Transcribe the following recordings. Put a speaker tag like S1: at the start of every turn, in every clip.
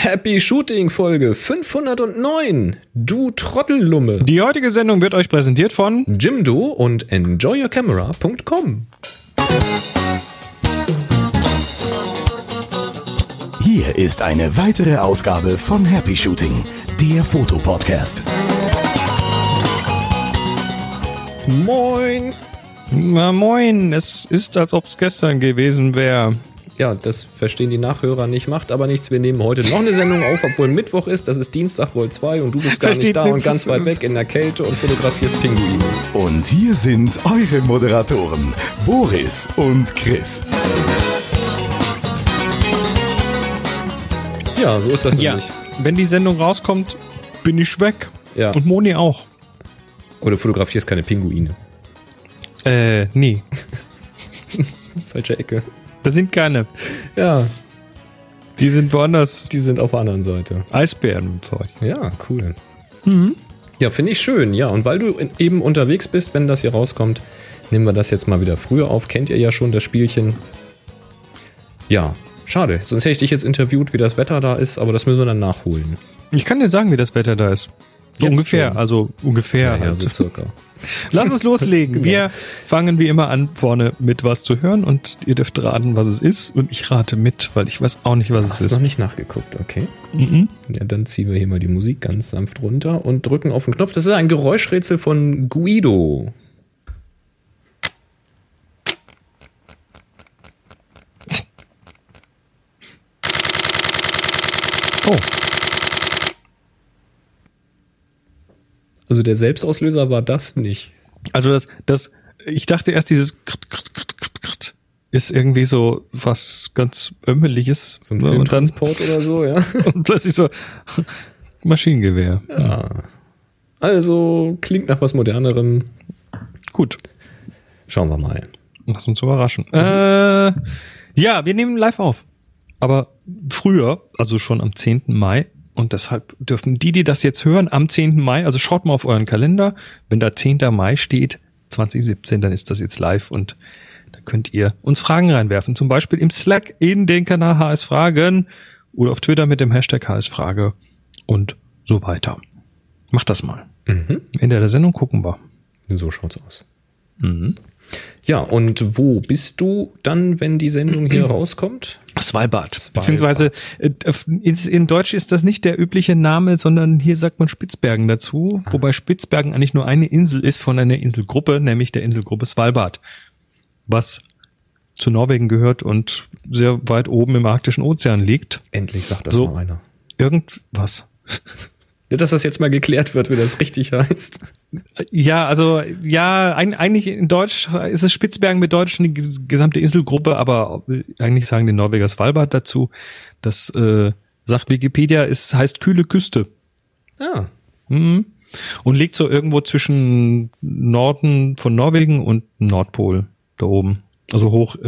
S1: Happy Shooting Folge 509. Du Trottellumme.
S2: Die heutige Sendung wird euch präsentiert von
S1: Jimdo und enjoyyourcamera.com.
S3: Hier ist eine weitere Ausgabe von Happy Shooting, der Fotopodcast.
S1: Moin.
S2: Na moin, es ist, als ob es gestern gewesen wäre.
S1: Ja, das verstehen die Nachhörer nicht, macht aber nichts. Wir nehmen heute noch eine Sendung auf, obwohl Mittwoch ist. Das ist Dienstag wohl 2 und du bist gar nicht da und ganz weit weg in der Kälte und fotografierst Pinguine.
S3: Und hier sind eure Moderatoren, Boris und Chris.
S1: Ja, so ist das nämlich.
S2: Wenn die Sendung rauskommt, bin ich weg.
S1: Ja.
S2: Und Moni auch.
S1: Oder du fotografierst keine Pinguine.
S2: Nee.
S1: Falsche Ecke.
S2: Das sind keine.
S1: Ja,
S2: Die sind woanders.
S1: die sind auf der anderen Seite.
S2: Eisbären und Zeug.
S1: Ja, cool. Ja, finde ich schön. Ja, und weil du eben unterwegs bist, wenn das hier rauskommt, nehmen wir das jetzt mal wieder früher auf. Kennt ihr ja schon das Spielchen. Ja, schade. Sonst hätte ich dich jetzt interviewt, wie das Wetter da ist, aber das müssen wir dann nachholen.
S2: Ich kann dir sagen, wie das Wetter da ist. So
S1: Jetzt
S2: ungefähr,
S1: schon.
S2: also ungefähr.
S1: Ja,
S2: halt.
S1: so circa.
S2: Lass uns loslegen.
S1: Genau.
S2: Wir fangen wie immer an, vorne mit was zu hören und ihr dürft raten, was es ist und ich rate mit, weil ich weiß auch nicht, was
S1: Hast
S2: es
S1: du noch
S2: ist.
S1: nicht nachgeguckt, okay.
S2: Mhm.
S1: Ja, dann ziehen wir hier mal die Musik ganz sanft runter und drücken auf den Knopf. Das ist ein Geräuschrätsel von Guido.
S2: Oh,
S1: Also der Selbstauslöser war das nicht.
S2: also ich dachte erst, dieses ist irgendwie so was ganz Ömmeliges.
S1: So ein
S2: ne? Und dann
S1: Filmtransport oder so, ja.
S2: und plötzlich so Maschinengewehr.
S1: Ja. Also klingt nach was Modernerem.
S2: Gut,
S1: Schauen wir mal.
S2: lass uns überraschen. Ja, wir nehmen live auf. Aber früher, also schon am 10. Mai. Und deshalb dürfen die das jetzt hören, am 10. Mai, also schaut mal auf euren Kalender. Wenn da 10. Mai steht, 2017, dann ist das jetzt live und da könnt ihr uns Fragen reinwerfen. Zum Beispiel im Slack in den Kanal HS Fragen oder auf Twitter mit dem Hashtag HS Frage und so weiter. Macht das mal. In der Sendung gucken wir.
S1: So schaut's aus. Ja, und wo bist du dann, wenn die Sendung hier rauskommt?
S2: Svalbard. Beziehungsweise in Deutsch ist das nicht der übliche Name, sondern hier sagt man Spitzbergen dazu, wobei Spitzbergen eigentlich nur eine Insel ist von einer Inselgruppe, nämlich der Inselgruppe Svalbard, was zu Norwegen gehört und sehr weit oben im Arktischen Ozean liegt.
S1: Endlich sagt das
S2: So.
S1: mal einer.
S2: Irgendwas.
S1: Ja, dass das jetzt mal geklärt wird, wie das richtig heißt.
S2: Ja, also ja, eigentlich in Deutsch ist es Spitzbergen bedeutet schon die gesamte Inselgruppe, aber eigentlich sagen die Norweger Svalbard dazu. Das sagt Wikipedia, es heißt kühle Küste.
S1: Ah,
S2: Und liegt so irgendwo zwischen Norden von Norwegen und Nordpol da oben. Also hoch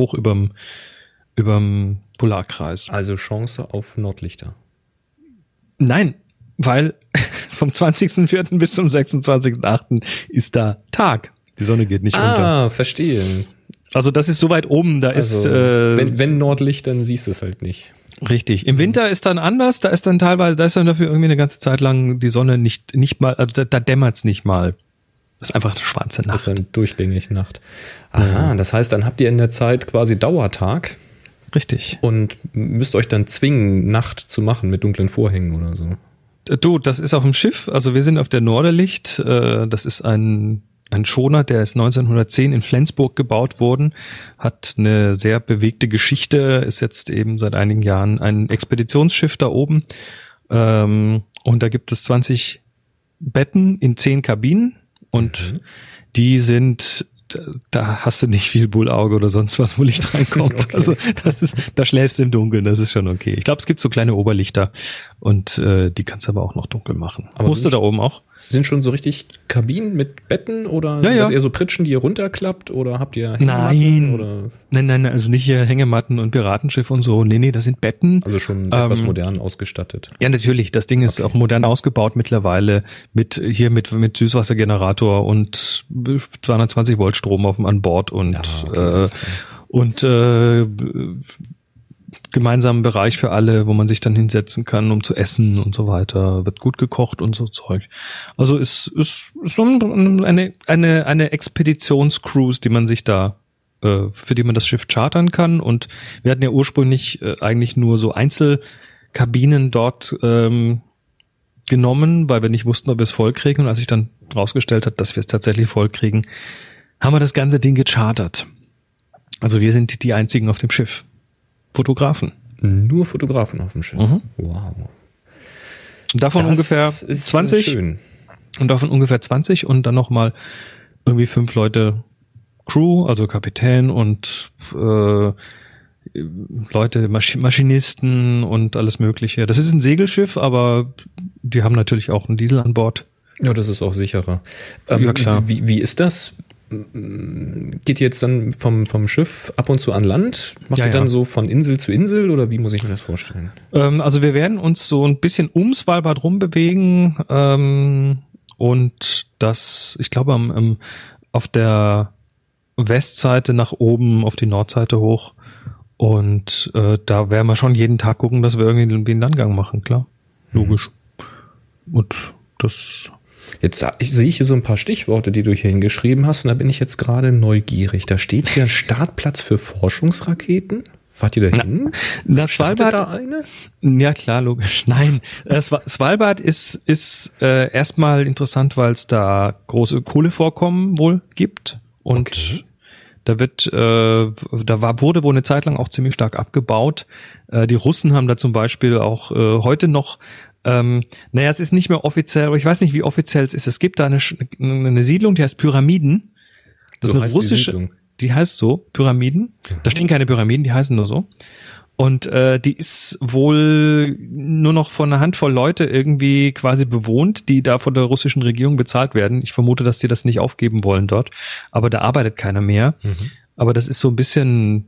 S2: überm Polarkreis.
S1: also Chance auf Nordlichter.
S2: Nein, weil vom 20.04. bis zum 26.08. ist da Tag. Die Sonne geht nicht unter.
S1: Ah, verstehe.
S2: Also das ist so weit oben, da
S1: Also,
S2: ist
S1: wenn Nordlicht, dann siehst du es halt nicht.
S2: richtig. Im Winter ist dann anders, da ist dann dafür irgendwie eine ganze Zeit lang die Sonne nicht mal, also da dämmert's nicht mal. Das ist einfach eine schwarze
S1: Das ist
S2: Nacht.
S1: dann durchgängig Nacht. Aha, das heißt, dann habt ihr in der Zeit quasi Dauertag
S2: Richtig.
S1: und müsst euch dann zwingen, Nacht zu machen mit dunklen Vorhängen oder so.
S2: Du, das ist auf dem Schiff, also wir sind auf der Norderlicht, das ist ein Schoner, der ist 1910 in Flensburg gebaut worden, hat eine sehr bewegte Geschichte, ist jetzt eben seit einigen Jahren ein Expeditionsschiff da oben und da gibt es 20 Betten in 10 Kabinen und die sind, da hast du nicht viel Bullauge oder sonst was, wo Licht reinkommt.
S1: Okay.
S2: Also da schläfst du im Dunkeln, das ist schon okay. Ich glaube, es gibt so kleine Oberlichter und die kannst du aber auch noch dunkel machen.
S1: Aber
S2: Musst du da oben auch?
S1: Sind schon so richtig Kabinen mit Betten oder
S2: Ja,
S1: sind das
S2: ja.
S1: eher so Pritschen, die ihr runterklappt oder habt ihr Hängematten oder
S2: Nein, also nicht hier Hängematten und Piratenschiff und so. Nee, das sind Betten.
S1: also schon etwas modern ausgestattet?
S2: Ja, natürlich. Das Ding ist auch modern ausgebaut mittlerweile mit Süßwassergenerator und 220 Volt Strom an Bord und
S1: Ja, okay,
S2: gemeinsamen Bereich für alle, wo man sich dann hinsetzen kann, um zu essen und so weiter. Wird gut gekocht und so Zeug. Also ist so eine Expeditionscruise, die man sich da, für die man das Schiff chartern kann. Und wir hatten ja ursprünglich eigentlich nur so Einzelkabinen dort genommen, weil wir nicht wussten, ob wir es voll kriegen. Und als sich dann rausgestellt hat, dass wir es tatsächlich voll kriegen, haben wir das ganze Ding gechartert. Also wir sind die einzigen auf dem Schiff. Fotografen.
S1: Nur Fotografen auf dem Schiff.
S2: Mhm.
S1: Wow.
S2: Und davon ungefähr 20.
S1: Schön.
S2: Und davon ungefähr 20 und dann nochmal irgendwie 5 Leute Crew, also Kapitän und Leute, Maschinisten und alles Mögliche. Das ist ein Segelschiff, aber die haben natürlich auch einen Diesel an Bord.
S1: Ja, das ist auch sicherer.
S2: Ja, klar.
S1: Wie ist das? Geht ihr jetzt dann vom Schiff ab und zu an Land? Macht ihr dann so von Insel zu Insel oder wie muss ich mir das vorstellen?
S2: Also wir werden uns so ein bisschen um Svalbard rumbewegen und das, ich glaube, auf der Westseite nach oben, auf die Nordseite hoch und da werden wir schon jeden Tag gucken, dass wir irgendwie einen Landgang machen, klar. Logisch. Und das...
S1: Jetzt sehe ich hier so ein paar Stichworte, die du hier hingeschrieben hast und da bin ich jetzt gerade neugierig. Da steht hier Startplatz für Forschungsraketen. Fahrt ihr da hin?
S2: Das Svalbard,
S1: da eine?
S2: Ja klar, logisch. Nein, Svalbard ist erstmal interessant, weil es da große Kohlevorkommen wohl gibt und da wurde wohl eine Zeit lang auch ziemlich stark abgebaut. Die Russen haben da zum Beispiel auch heute noch es ist nicht mehr offiziell, aber ich weiß nicht, wie offiziell es ist. Es gibt da eine Siedlung, die heißt Pyramiden. Das ist eine russische, die heißt so, Pyramiden. Da stehen keine Pyramiden, die heißen nur so. Und die ist wohl nur noch von einer Handvoll Leute irgendwie quasi bewohnt, die da von der russischen Regierung bezahlt werden. Ich vermute, dass die das nicht aufgeben wollen dort. Aber da arbeitet keiner mehr. Mhm. Aber das ist so ein bisschen,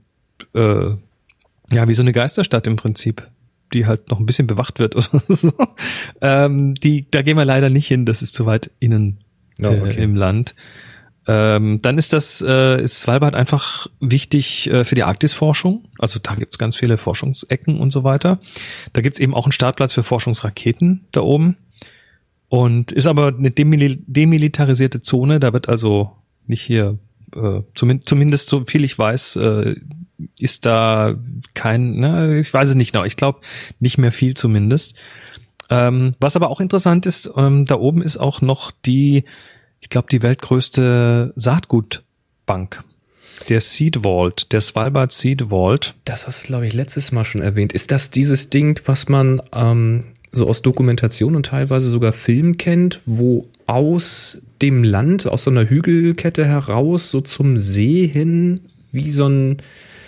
S2: wie so eine Geisterstadt im Prinzip, die halt noch ein bisschen bewacht wird oder so. Da gehen wir leider nicht hin, das ist zu weit innen im Land. Dann ist Svalbard einfach wichtig für die Arktisforschung. Also da gibt's ganz viele Forschungsecken und so weiter. Da gibt's eben auch einen Startplatz für Forschungsraketen da oben. Und ist aber eine demilitarisierte Zone, da wird also nicht hier, zumindest so viel ich weiß, ist da ich weiß es nicht genau, ich glaube nicht mehr viel zumindest. Was aber auch interessant ist, da oben ist auch noch die weltgrößte Saatgutbank. Der Seed Vault, der Svalbard Seed Vault.
S1: Das hast du, glaube ich, letztes Mal schon erwähnt. Ist das dieses Ding, was man so aus Dokumentation und teilweise sogar Filmen kennt, wo aus dem Land, aus so einer Hügelkette heraus, so zum See hin, wie so ein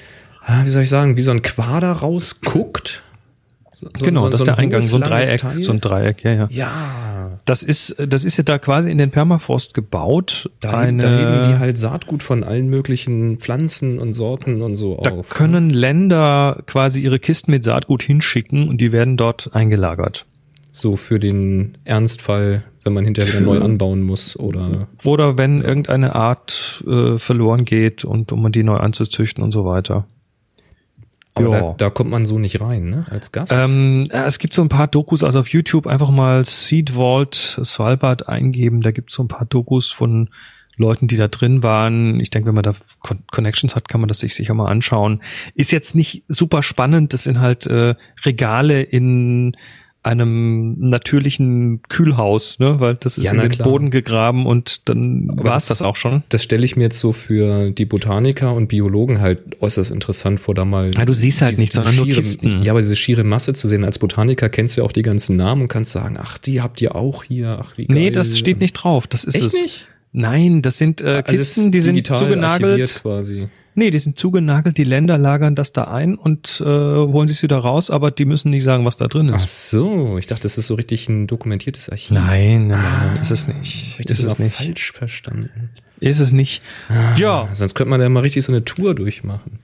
S1: Quader rausguckt?
S2: Das ist der Eingang, so ein Dreieck, ja.
S1: Ja.
S2: Das ist ja da quasi in den Permafrost gebaut.
S1: Da heben die halt Saatgut von allen möglichen Pflanzen und Sorten und so
S2: da auf. Da können Länder quasi ihre Kisten mit Saatgut hinschicken und die werden dort eingelagert.
S1: So für den Ernstfall, wenn man hinterher wieder neu anbauen muss oder
S2: wenn irgendeine Art verloren geht und um die neu anzuzüchten und so weiter.
S1: Aber da kommt man so nicht rein, ne? Als Gast?
S2: Es gibt so ein paar Dokus, also auf YouTube einfach mal Seed Vault Svalbard eingeben. Da gibt es so ein paar Dokus von Leuten, die da drin waren. Ich denke, wenn man da Connections hat, kann man das sich sicher mal anschauen. Ist jetzt nicht super spannend. Das sind halt Regale in einem natürlichen Kühlhaus, ne, weil das ist in den Boden gegraben und dann war es das auch schon.
S1: Das stelle ich mir jetzt so für die Botaniker und Biologen halt äußerst interessant vor, da mal.
S2: Ja, du siehst halt nicht, sondern nur Kisten.
S1: Ja, aber diese schiere Masse zu sehen. Als Botaniker kennst du ja auch die ganzen Namen und kannst sagen, ach, die habt ihr auch hier, ach, wie geil.
S2: Nee, das steht nicht drauf, das ist
S1: Echt
S2: es.
S1: Nicht?
S2: Nein, das sind Kisten, die sind zugenagelt.
S1: Quasi.
S2: Nee, die sind zugenagelt, die Länder lagern das da ein und holen sich wieder raus, aber die müssen nicht sagen, was da drin ist.
S1: Ach so, ich dachte, das ist so richtig ein dokumentiertes Archiv.
S2: Nein, ist es nicht.
S1: Ist es nicht. Falsch verstanden.
S2: Ist es nicht. Ja.
S1: Sonst könnte man ja mal richtig so eine Tour durchmachen.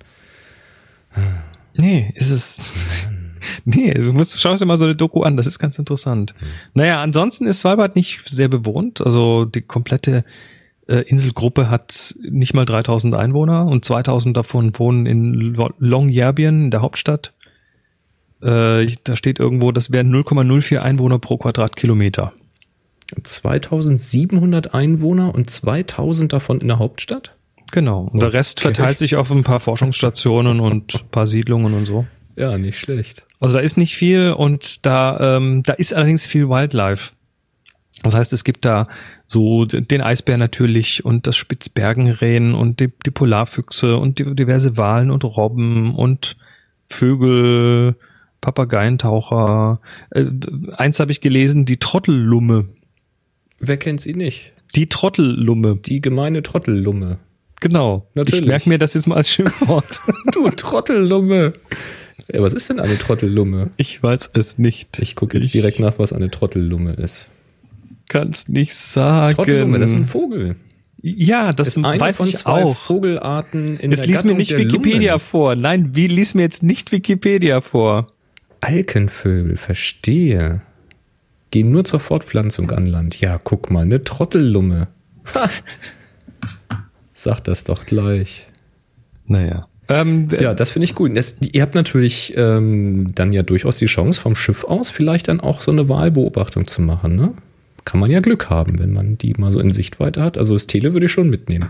S2: Nee, ist es. Nee, schaust dir mal so eine Doku an, das ist ganz interessant. Naja, ansonsten ist Svalbard nicht sehr bewohnt, also die komplette Inselgruppe hat nicht mal 3000 Einwohner und 2000 davon wohnen in Longyearbyen, in der Hauptstadt. Da steht irgendwo, das wären 0,04 Einwohner pro Quadratkilometer.
S1: 2700 Einwohner und 2000 davon in der Hauptstadt?
S2: Genau. Und der Rest verteilt sich auf ein paar Forschungsstationen und ein paar Siedlungen und so.
S1: Ja, nicht schlecht.
S2: Also da ist nicht viel und da ist allerdings viel Wildlife. Das heißt, es gibt da so den Eisbär natürlich und das Spitzbergenrehen und die Polarfüchse und diverse Walen und Robben und Vögel, Papageientaucher. Eins habe ich gelesen, die Trottellumme.
S1: Wer kennt sie nicht?
S2: Die Trottellumme.
S1: Die gemeine Trottellumme.
S2: Genau.
S1: Natürlich.
S2: Ich merke mir das jetzt mal als Schimpfwort.
S1: Du Trottellumme. Ja, was ist denn eine Trottellumme?
S2: Ich weiß es nicht.
S1: Ich gucke jetzt direkt nach, was eine Trottellumme ist.
S2: Kann's nicht sagen.
S1: Trottellumme, das ist ein Vogel.
S2: Ja, das
S1: ist eine
S2: weiß
S1: von
S2: ich
S1: 2
S2: auch.
S1: Vogelarten in
S2: Jetzt
S1: der
S2: lies
S1: Gattung
S2: mir nicht
S1: der
S2: Wikipedia
S1: Lummen.
S2: vor. Nein, lies mir jetzt nicht Wikipedia vor.
S1: Alkenvögel, verstehe. Gehen nur zur Fortpflanzung an Land. Ja, guck mal, eine Trottellumme. Ha. Sag das doch gleich.
S2: Naja.
S1: Ja, das finde ich gut. Ihr habt natürlich dann ja durchaus die Chance, vom Schiff aus vielleicht dann auch so eine Wahlbeobachtung zu machen, ne? Kann man ja Glück haben, wenn man die mal so in Sichtweite hat. Also das Tele würde ich schon mitnehmen.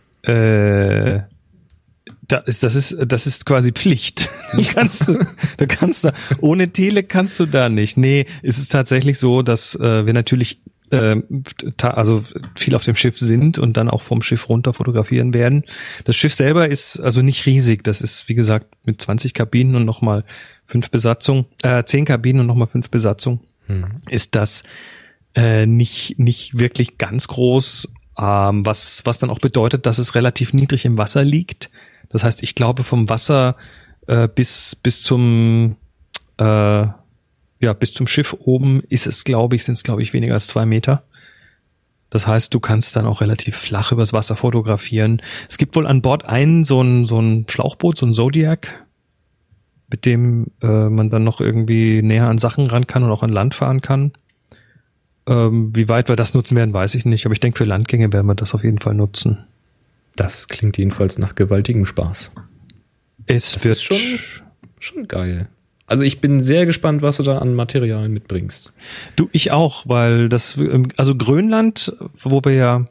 S2: Das ist quasi Pflicht. Du kannst da, ohne Tele kannst du da nicht. Nee, es ist tatsächlich so, dass wir natürlich also viel auf dem Schiff sind und dann auch vom Schiff runter fotografieren werden. Das Schiff selber ist also nicht riesig. Das ist, wie gesagt, mit 20 Kabinen und nochmal 5 Besatzung, 10 Kabinen und nochmal 5 Besatzung, ist das nicht wirklich ganz groß, was dann auch bedeutet, dass es relativ niedrig im Wasser liegt. Das heißt, ich glaube, vom Wasser bis zum Schiff oben sind es, glaube ich, weniger als 2 Meter. Das heißt, du kannst dann auch relativ flach übers Wasser fotografieren. Es gibt wohl an Bord so ein Schlauchboot, so ein Zodiac, mit dem man dann noch irgendwie näher an Sachen ran kann und auch an Land fahren kann. Wie weit wir das nutzen werden, weiß ich nicht. Aber ich denke, für Landgänge werden wir das auf jeden Fall nutzen.
S1: Das klingt jedenfalls nach gewaltigem Spaß.
S2: Das wird
S1: schon geil. Also ich bin sehr gespannt, was du da an Material mitbringst.
S2: Du, ich auch, weil also Grönland, wo wir ja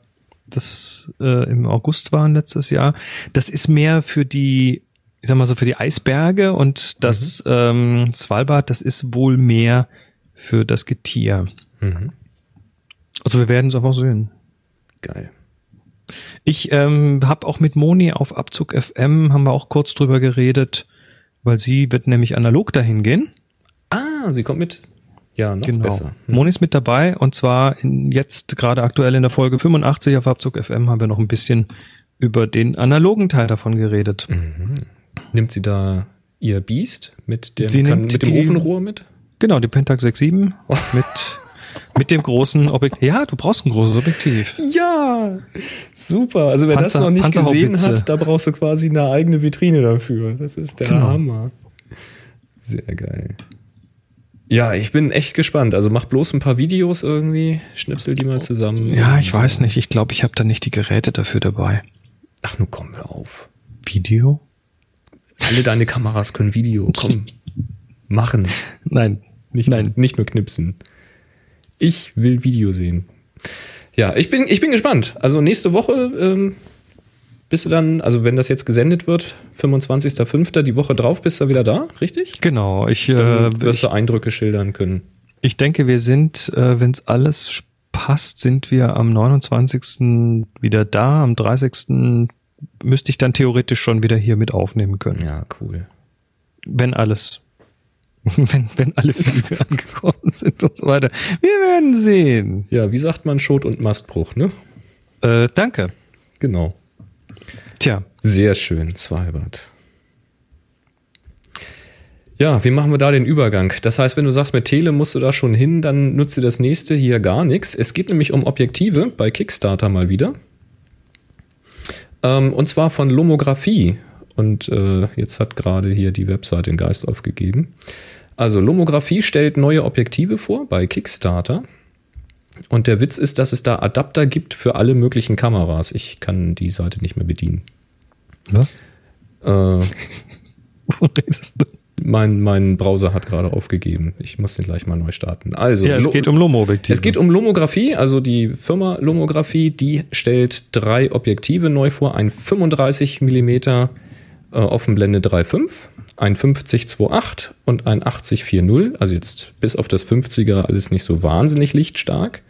S2: im August waren letztes Jahr, das ist mehr für die, ich sag mal so, für die Eisberge und das Svalbard, das ist wohl mehr für das Getier. Mhm. Also wir werden es einfach sehen.
S1: Geil.
S2: Ich habe auch mit Moni auf Abzug FM, haben wir auch kurz drüber geredet, weil sie wird nämlich analog dahin gehen.
S1: Ah, sie kommt mit. Ja, noch besser.
S2: Moni ist mit dabei und zwar jetzt gerade aktuell in der Folge 85 auf Abzug FM haben wir noch ein bisschen über den analogen Teil davon geredet.
S1: Mhm. Nimmt sie da ihr Beast mit dem Ofenrohr mit?
S2: Genau, die Pentax 6.7 mit dem großen Objektiv. Ja, du brauchst ein großes Objektiv.
S1: Ja, super. Also wer das noch nicht gesehen hat, da brauchst du quasi eine eigene Vitrine dafür. Das ist der Hammer. Sehr geil. Ja, ich bin echt gespannt. Also mach bloß ein paar Videos irgendwie, schnipsel die mal zusammen.
S2: Ja, ich weiß nicht. Ich glaube, ich habe da nicht die Geräte dafür dabei.
S1: Ach, nun komm, hör auf.
S2: Video?
S1: Alle deine Kameras können Video. Komm, machen.
S2: Nein.
S1: Nicht nur knipsen. Ich will Video sehen. Ja, ich bin gespannt. Also nächste Woche bist du dann, also wenn das jetzt gesendet wird, 25.05., die Woche drauf bist du wieder da, richtig?
S2: Genau.
S1: Dann wirst du Eindrücke schildern können.
S2: Ich denke, wir sind, wenn es alles passt, sind wir am 29. wieder da. Am 30. müsste ich dann theoretisch schon wieder hier mit aufnehmen können.
S1: Ja, cool.
S2: Wenn alle Flüge angekommen sind und so weiter. Wir werden sehen.
S1: Ja, wie sagt man Schot- und Mastbruch, ne?
S2: Danke.
S1: Genau.
S2: Tja.
S1: Sehr schön, Svalbard. Ja, wie machen wir da den Übergang? Das heißt, wenn du sagst, mit Tele musst du da schon hin, dann nutzt dir das nächste hier gar nichts. Es geht nämlich um Objektive bei Kickstarter mal wieder. Und zwar von Lomographie. Und jetzt hat gerade hier die Webseite den Geist aufgegeben. Also Lomographie stellt neue Objektive vor bei Kickstarter. Und der Witz ist, dass es da Adapter gibt für alle möglichen Kameras. Ich kann die Seite nicht mehr bedienen.
S2: Was? Wovon redest du?
S1: Mein Browser hat gerade aufgegeben. Ich muss den gleich mal neu starten. Also,
S2: ja, es geht um Lomo-Objektive.
S1: Es geht um Lomographie, also die Firma Lomographie, die stellt 3 Objektive neu vor. Ein 35 mm Offenblende 3.5, ein 50-2.8 und ein 80-4.0. Also jetzt bis auf das 50er alles nicht so wahnsinnig lichtstark.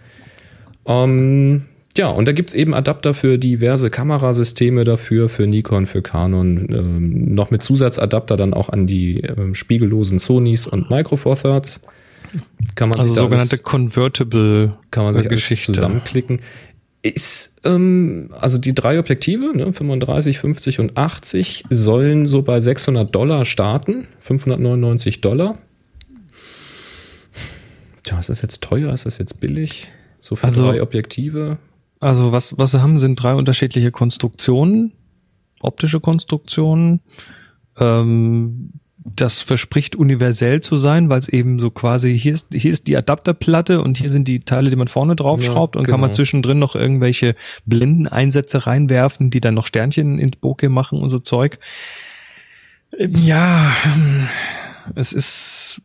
S1: Ja, und da gibt's eben Adapter für diverse Kamerasysteme dafür, für Nikon, für Canon, noch mit Zusatzadapter dann auch an die spiegellosen Sonys und Micro Four Thirds. Kann man
S2: also
S1: sich
S2: sogenannte Convertible
S1: kann man sich
S2: Geschichte
S1: zusammenklicken. Ist, also die 3 Objektive, ne, 35, 50 und 80, sollen so bei $600 starten, $599. Tja, ist das jetzt teuer, ist das jetzt billig? So für 3 Objektive?
S2: Also was sie haben, sind 3 unterschiedliche Konstruktionen, optische Konstruktionen. Das verspricht universell zu sein, weil es eben so quasi, hier ist die Adapterplatte und hier sind die Teile, die man vorne draufschraubt, und kann man zwischendrin noch irgendwelche Blindeneinsätze reinwerfen, die dann noch Sternchen ins Bokeh machen und so Zeug. Ja, es ist,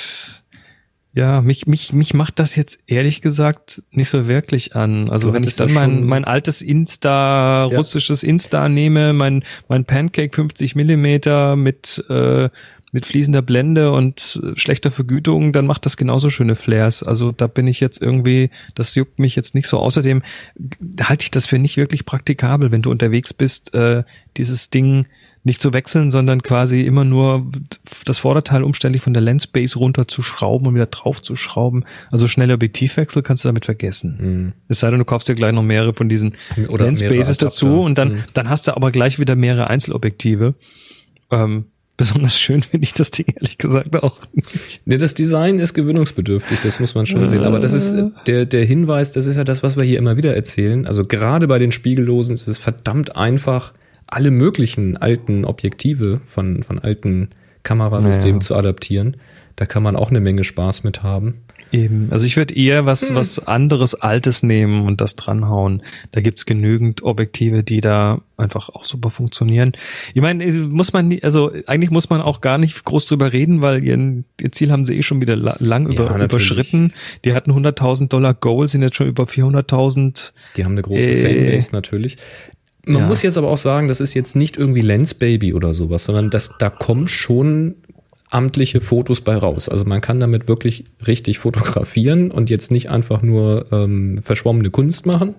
S2: ja, mich macht das jetzt ehrlich gesagt nicht so wirklich an. Also wenn ich dann mein altes russisches Insta nehme, mein Pancake 50 Millimeter mit fließender Blende und schlechter Vergütung, dann macht das genauso schöne Flares. Also da bin ich jetzt irgendwie, das juckt mich jetzt nicht so. Außerdem halte ich das für nicht wirklich praktikabel, wenn du unterwegs bist, dieses Ding nicht zu wechseln, sondern quasi immer nur das Vorderteil umständlich von der Lensbase runter zu schrauben und wieder drauf zu schrauben. Also schnelle Objektivwechsel kannst du damit vergessen. Es sei denn, du kaufst dir gleich noch mehrere von diesen Lensbases dazu und dann hast du aber gleich wieder mehrere Einzelobjektive. Besonders schön finde ich das Ding ehrlich gesagt auch nicht.
S1: Nee, das Design ist gewöhnungsbedürftig, das muss man schon sehen. Aber das ist der Hinweis, das ist ja das, was wir hier immer wieder erzählen. Also gerade bei den Spiegellosen ist es verdammt einfach, alle möglichen alten Objektive von alten Kamerasystemen zu adaptieren. Da kann man auch eine Menge Spaß mit haben.
S2: Eben. Also ich würde eher was anderes Altes nehmen und das dranhauen. Da gibt's genügend Objektive, die da einfach auch super funktionieren. Ich meine, eigentlich muss man auch gar nicht groß drüber reden, weil ihr Ziel haben sie eh schon wieder lang überschritten. Die hatten $100.000 Goal, sind jetzt schon über 400.000.
S1: Die haben eine große Fanbase natürlich. Man muss jetzt aber auch sagen, das ist jetzt nicht irgendwie Lensbaby oder sowas, sondern da kommen schon amtliche Fotos bei raus. Also man kann damit wirklich richtig fotografieren und jetzt nicht einfach nur verschwommene Kunst machen.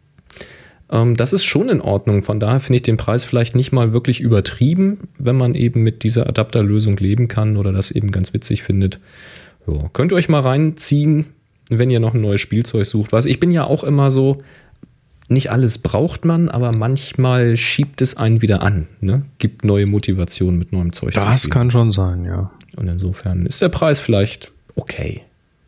S1: Das ist schon in Ordnung. Von daher finde ich den Preis vielleicht nicht mal wirklich übertrieben, wenn man eben mit dieser Adapterlösung leben kann oder das eben ganz witzig findet. Ja, könnt ihr euch mal reinziehen, wenn ihr noch ein neues Spielzeug sucht. Ich bin ja auch immer so, nicht alles braucht man, aber manchmal schiebt es einen wieder an. Ne? Gibt neue Motivation mit neuem Zeug.
S2: Das kann schon sein, ja.
S1: Und insofern ist der Preis vielleicht okay.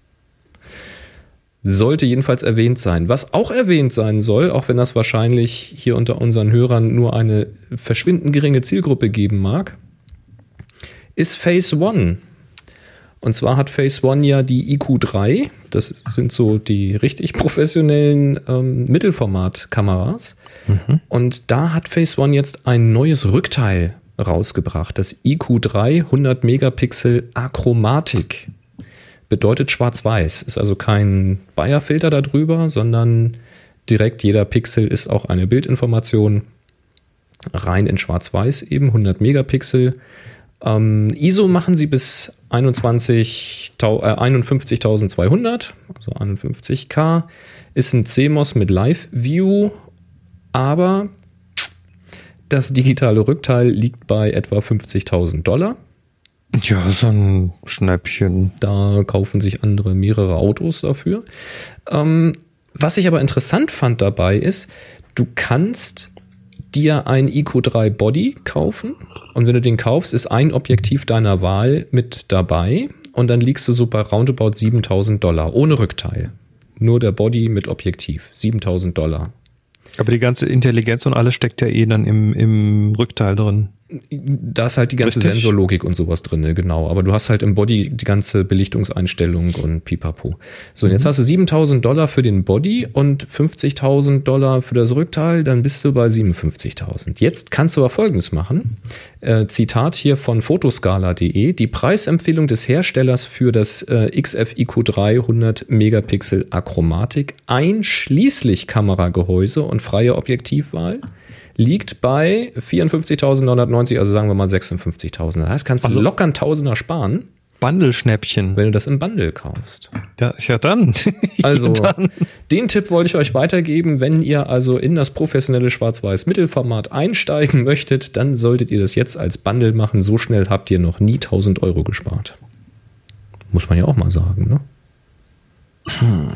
S1: Sollte jedenfalls erwähnt sein. Was auch erwähnt sein soll, auch wenn das wahrscheinlich hier unter unseren Hörern nur eine verschwindend geringe Zielgruppe geben mag, ist Phase One. Und zwar hat Phase One ja die IQ3, das sind so die richtig professionellen Mittelformat-Kameras. Und da hat Phase One jetzt ein neues Rückteil rausgebracht, das IQ3 100 Megapixel Achromatik. Bedeutet schwarz-weiß, ist also kein Bayer-Filter da drüber, sondern direkt jeder Pixel ist auch eine Bildinformation, rein in schwarz-weiß eben, 100 Megapixel. ISO machen sie bis 51.200, also 51K, ist ein CMOS mit Live-View, aber das digitale Rückteil liegt bei etwa $50.000.
S2: Ja, ist ein Schnäppchen.
S1: Da kaufen sich andere mehrere Autos dafür. Was ich aber interessant fand dabei ist, du kannst dir ein IQ3 Body kaufen und wenn du den kaufst, ist ein Objektiv deiner Wahl mit dabei und dann liegst du so bei roundabout $7.000 ohne Rückteil. Nur der Body mit Objektiv, $7.000.
S2: Aber die ganze Intelligenz und alles steckt ja dann im Rückteil drin.
S1: Da ist halt die ganze Sensorlogik und sowas drin, genau. Aber du hast halt im Body die ganze Belichtungseinstellung und pipapo. So, und jetzt hast du $7.000 für den Body und $50.000 für das Rückteil, dann bist du bei 57.000. Jetzt kannst du aber Folgendes machen. Zitat hier von Photoscala.de. Die Preisempfehlung des Herstellers für das XF-IQ3 100 Megapixel Achromatik einschließlich Kameragehäuse und freie Objektivwahl liegt bei 54.990, also sagen wir mal 56.000. Das heißt, kannst du locker einen Tausender sparen.
S2: Bundle-Schnäppchen.
S1: Wenn du das im Bundle kaufst.
S2: Ja dann.
S1: Also, den Tipp wollte ich euch weitergeben. Wenn ihr also in das professionelle Schwarz-Weiß-Mittelformat einsteigen möchtet, dann solltet ihr das jetzt als Bundle machen. So schnell habt ihr noch nie 1.000 Euro gespart. Muss man ja auch mal sagen, ne?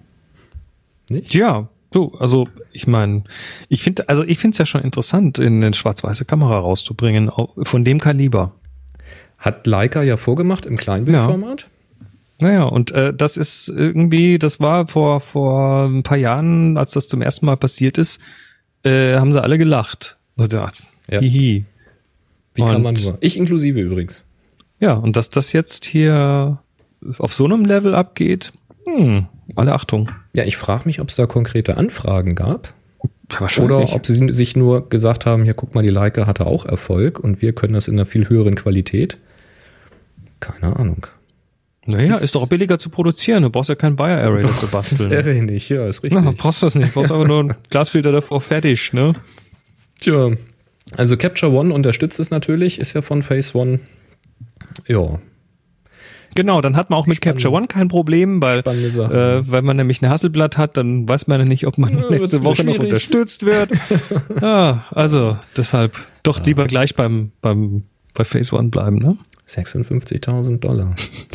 S1: Nicht?
S2: Ja, du, also ich meine, ich finde es ja schon interessant, in eine schwarz-weiße Kamera rauszubringen, von dem Kaliber.
S1: Hat Leica ja vorgemacht im Kleinbildformat.
S2: Naja, und das ist irgendwie, das war vor ein paar Jahren, als das zum ersten Mal passiert ist, haben sie alle gelacht. Und gedacht, hihi.
S1: Wie kann man nur? Ich inklusive übrigens.
S2: Ja, und dass das jetzt hier auf so einem Level abgeht, alle Achtung.
S1: Ja, ich frage mich, ob es da konkrete Anfragen gab.
S2: Wahrscheinlich.
S1: Oder ob sie sich nur gesagt haben, hier guck mal, die Leica hatte auch Erfolg und wir können das in einer viel höheren Qualität. Keine Ahnung.
S2: Naja, ist doch billiger zu produzieren. Du brauchst ja keinen Biaraerator zu basteln.
S1: Das ist nicht, ja, ist richtig.
S2: Na, brauchst das nicht. Brauchst aber nur einen Glasfilter davor, fertig, ne?
S1: Tja, also Capture One unterstützt es natürlich, ist ja von Phase One. Ja.
S2: Genau, dann hat man auch mit Capture One kein Problem, weil wenn man nämlich eine Hasselblatt hat, dann weiß man ja nicht, ob man nächste Woche noch unterstützt wird. Ja, also deshalb doch lieber gleich bei Phase One bleiben, ne?
S1: $56.000.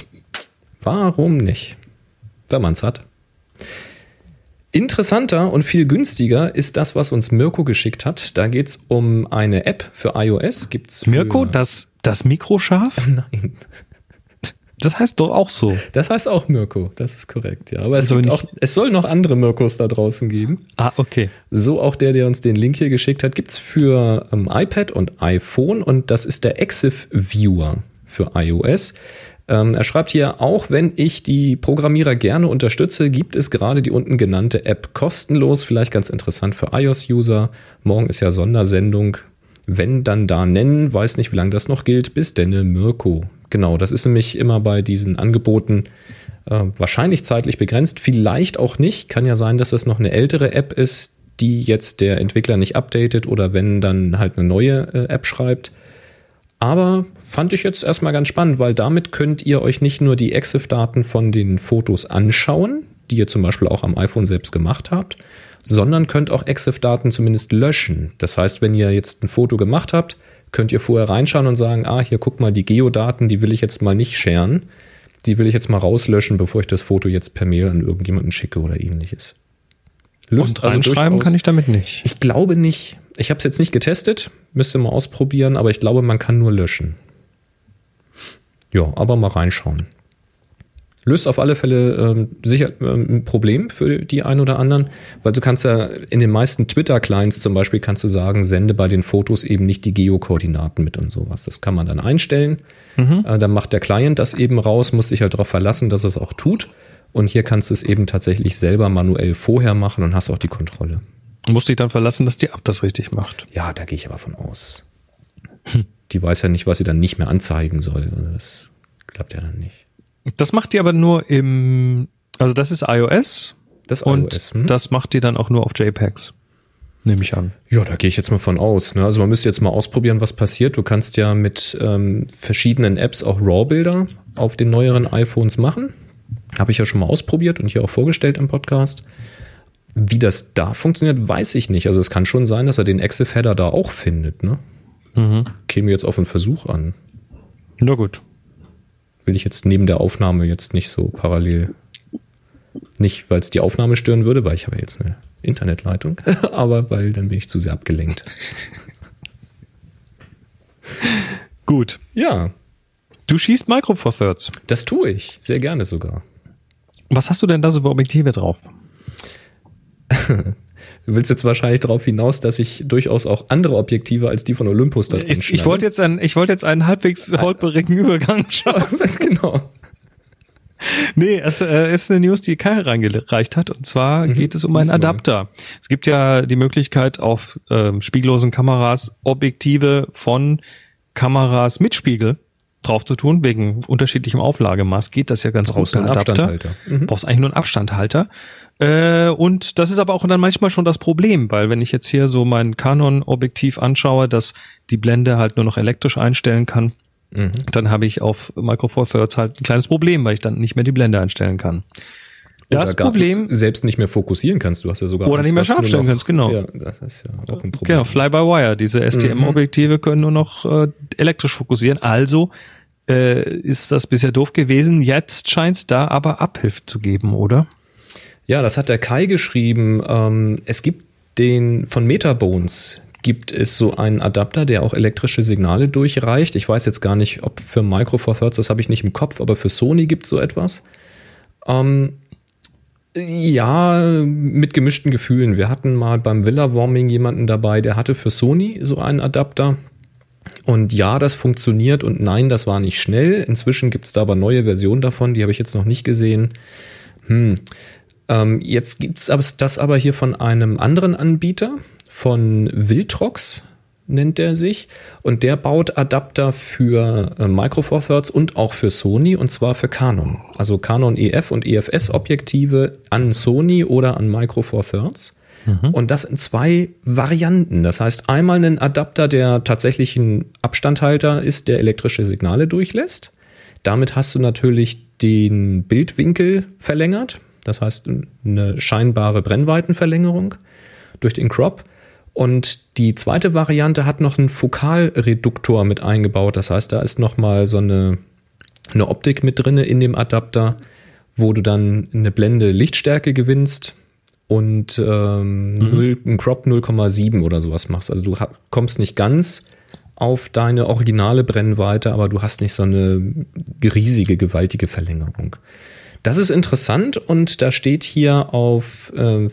S1: Warum nicht? Wenn man es hat. Interessanter und viel günstiger ist das, was uns Mirko geschickt hat. Da geht es um eine App für iOS. Gibt's
S2: Mirko, das Mikroscharf?
S1: Nein.
S2: Das heißt doch auch so.
S1: Das heißt auch Mirko, das ist korrekt, ja. Aber es soll noch andere Mirkos da draußen geben.
S2: Ah, okay.
S1: So auch der uns den Link hier geschickt hat, gibt's für iPad und iPhone und das ist der Exif Viewer für iOS. Er schreibt hier, auch wenn ich die Programmierer gerne unterstütze, gibt es gerade die unten genannte App kostenlos, vielleicht ganz interessant für iOS-User. Morgen ist ja Sondersendung. Wenn, dann da nennen, weiß nicht, wie lange das noch gilt. Bis denne, Mirko. Genau, das ist nämlich immer bei diesen Angeboten wahrscheinlich zeitlich begrenzt, vielleicht auch nicht. Kann ja sein, dass das noch eine ältere App ist, die jetzt der Entwickler nicht updatet oder wenn, dann halt eine neue App schreibt. Aber fand ich jetzt erstmal ganz spannend, weil damit könnt ihr euch nicht nur die EXIF-Daten von den Fotos anschauen, die ihr zum Beispiel auch am iPhone selbst gemacht habt, sondern könnt auch EXIF-Daten zumindest löschen. Das heißt, wenn ihr jetzt ein Foto gemacht habt, könnt ihr vorher reinschauen und sagen, hier guck mal, die Geodaten, die will ich jetzt mal nicht sharen. Die will ich jetzt mal rauslöschen, bevor ich das Foto jetzt per Mail an irgendjemanden schicke oder ähnliches.
S2: Und reinschreiben kann ich damit nicht.
S1: Ich glaube nicht. Ich habe es jetzt nicht getestet, müsste mal ausprobieren, aber ich glaube, man kann nur löschen. Ja, aber mal reinschauen. Löst auf alle Fälle sicher ein Problem für die einen oder anderen, weil du kannst ja in den meisten Twitter-Clients zum Beispiel kannst du sagen, sende bei den Fotos eben nicht die Geokoordinaten mit und sowas. Das kann man dann einstellen. Dann macht der Client das eben raus, muss sich halt darauf verlassen, dass es auch tut. Und hier kannst du es eben tatsächlich selber manuell vorher machen und hast auch die Kontrolle.
S2: Du musst dich dann verlassen, dass die App das richtig macht.
S1: Ja, da gehe ich aber von aus. Die weiß ja nicht, was sie dann nicht mehr anzeigen soll. Also das klappt ja dann nicht.
S2: Das macht die aber nur also das ist iOS.
S1: Das
S2: und
S1: iOS,
S2: das macht die dann auch nur auf JPEGs. Nehme ich an.
S1: Ja, da gehe ich jetzt mal von aus. Ne? Also man müsste jetzt mal ausprobieren, was passiert. Du kannst ja mit verschiedenen Apps auch RAW-Bilder auf den neueren iPhones machen. Habe ich ja schon mal ausprobiert und hier auch vorgestellt im Podcast. Wie das da funktioniert, weiß ich nicht. Also es kann schon sein, dass er den EXIF-Header da auch findet. Ne? Käme jetzt auf einen Versuch an.
S2: Na gut.
S1: Will ich jetzt neben der Aufnahme jetzt nicht so parallel, nicht weil es die Aufnahme stören würde, weil ich habe ja jetzt eine Internetleitung, aber weil dann bin ich zu sehr abgelenkt.
S2: Gut.
S1: Ja.
S2: Du schießt Micro Four Thirds.
S1: Das tue ich, sehr gerne sogar.
S2: Was hast du denn da so für Objektive drauf?
S1: Du willst jetzt wahrscheinlich darauf hinaus, dass ich durchaus auch andere Objektive als die von Olympus da drin schneide.
S2: Ich wollte jetzt einen halbwegs holprigen Übergang schaffen.
S1: Genau.
S2: Nee, es ist eine News, die Kai reingereicht hat. Und zwar geht es um einen Adapter. Es gibt ja die Möglichkeit, auf spiegellosen Kameras Objektive von Kameras mit Spiegel drauf zu tun, wegen unterschiedlichem Auflagemaß geht das ja ganz gut.
S1: Brauchst du einen Abstandhalter.
S2: Brauchst eigentlich nur einen Abstandhalter. Und das ist aber auch dann manchmal schon das Problem, weil wenn ich jetzt hier so mein Canon-Objektiv anschaue, dass die Blende halt nur noch elektrisch einstellen kann, dann habe ich auf Micro Four Thirds halt ein kleines Problem, weil ich dann nicht mehr die Blende einstellen kann. Das Problem
S1: selbst nicht mehr fokussieren kannst. Du hast ja sogar
S2: oder nicht mehr scharf stellen kannst, genau.
S1: Ja, das ist ja auch ein Problem.
S2: Genau, Fly-by-Wire. Diese STM-Objektive können nur noch elektrisch fokussieren. Also ist das bisher doof gewesen. Jetzt scheint es da aber Abhilfe zu geben, oder?
S1: Ja, das hat der Kai geschrieben. Es gibt von Metabones gibt es so einen Adapter, der auch elektrische Signale durchreicht. Ich weiß jetzt gar nicht, ob für Micro Four Thirds, das habe ich nicht im Kopf, aber für Sony gibt es so etwas. Ja, mit gemischten Gefühlen. Wir hatten mal beim Villa Warming jemanden dabei, der hatte für Sony so einen Adapter. Und ja, das funktioniert und nein, das war nicht schnell. Inzwischen gibt es da aber neue Versionen davon, die habe ich jetzt noch nicht gesehen. Jetzt gibt es das aber hier von einem anderen Anbieter, von Viltrox nennt der sich. Und der baut Adapter für Micro Four Thirds und auch für Sony und zwar für Canon. Also Canon EF und EFS Objektive an Sony oder an Micro Four Thirds. Und das in 2 Varianten. Das heißt, einmal einen Adapter, der tatsächlich ein Abstandhalter ist, der elektrische Signale durchlässt. Damit hast du natürlich den Bildwinkel verlängert. Das heißt, eine scheinbare Brennweitenverlängerung durch den Crop. Und die zweite Variante hat noch einen Fokalreduktor mit eingebaut. Das heißt, da ist nochmal so eine Optik mit drin in dem Adapter, wo du dann eine Blende Lichtstärke gewinnst und einen Crop 0,7 oder sowas machst. Also du kommst nicht ganz auf deine originale Brennweite, aber du hast nicht so eine riesige, gewaltige Verlängerung. Das ist interessant und da steht hier auf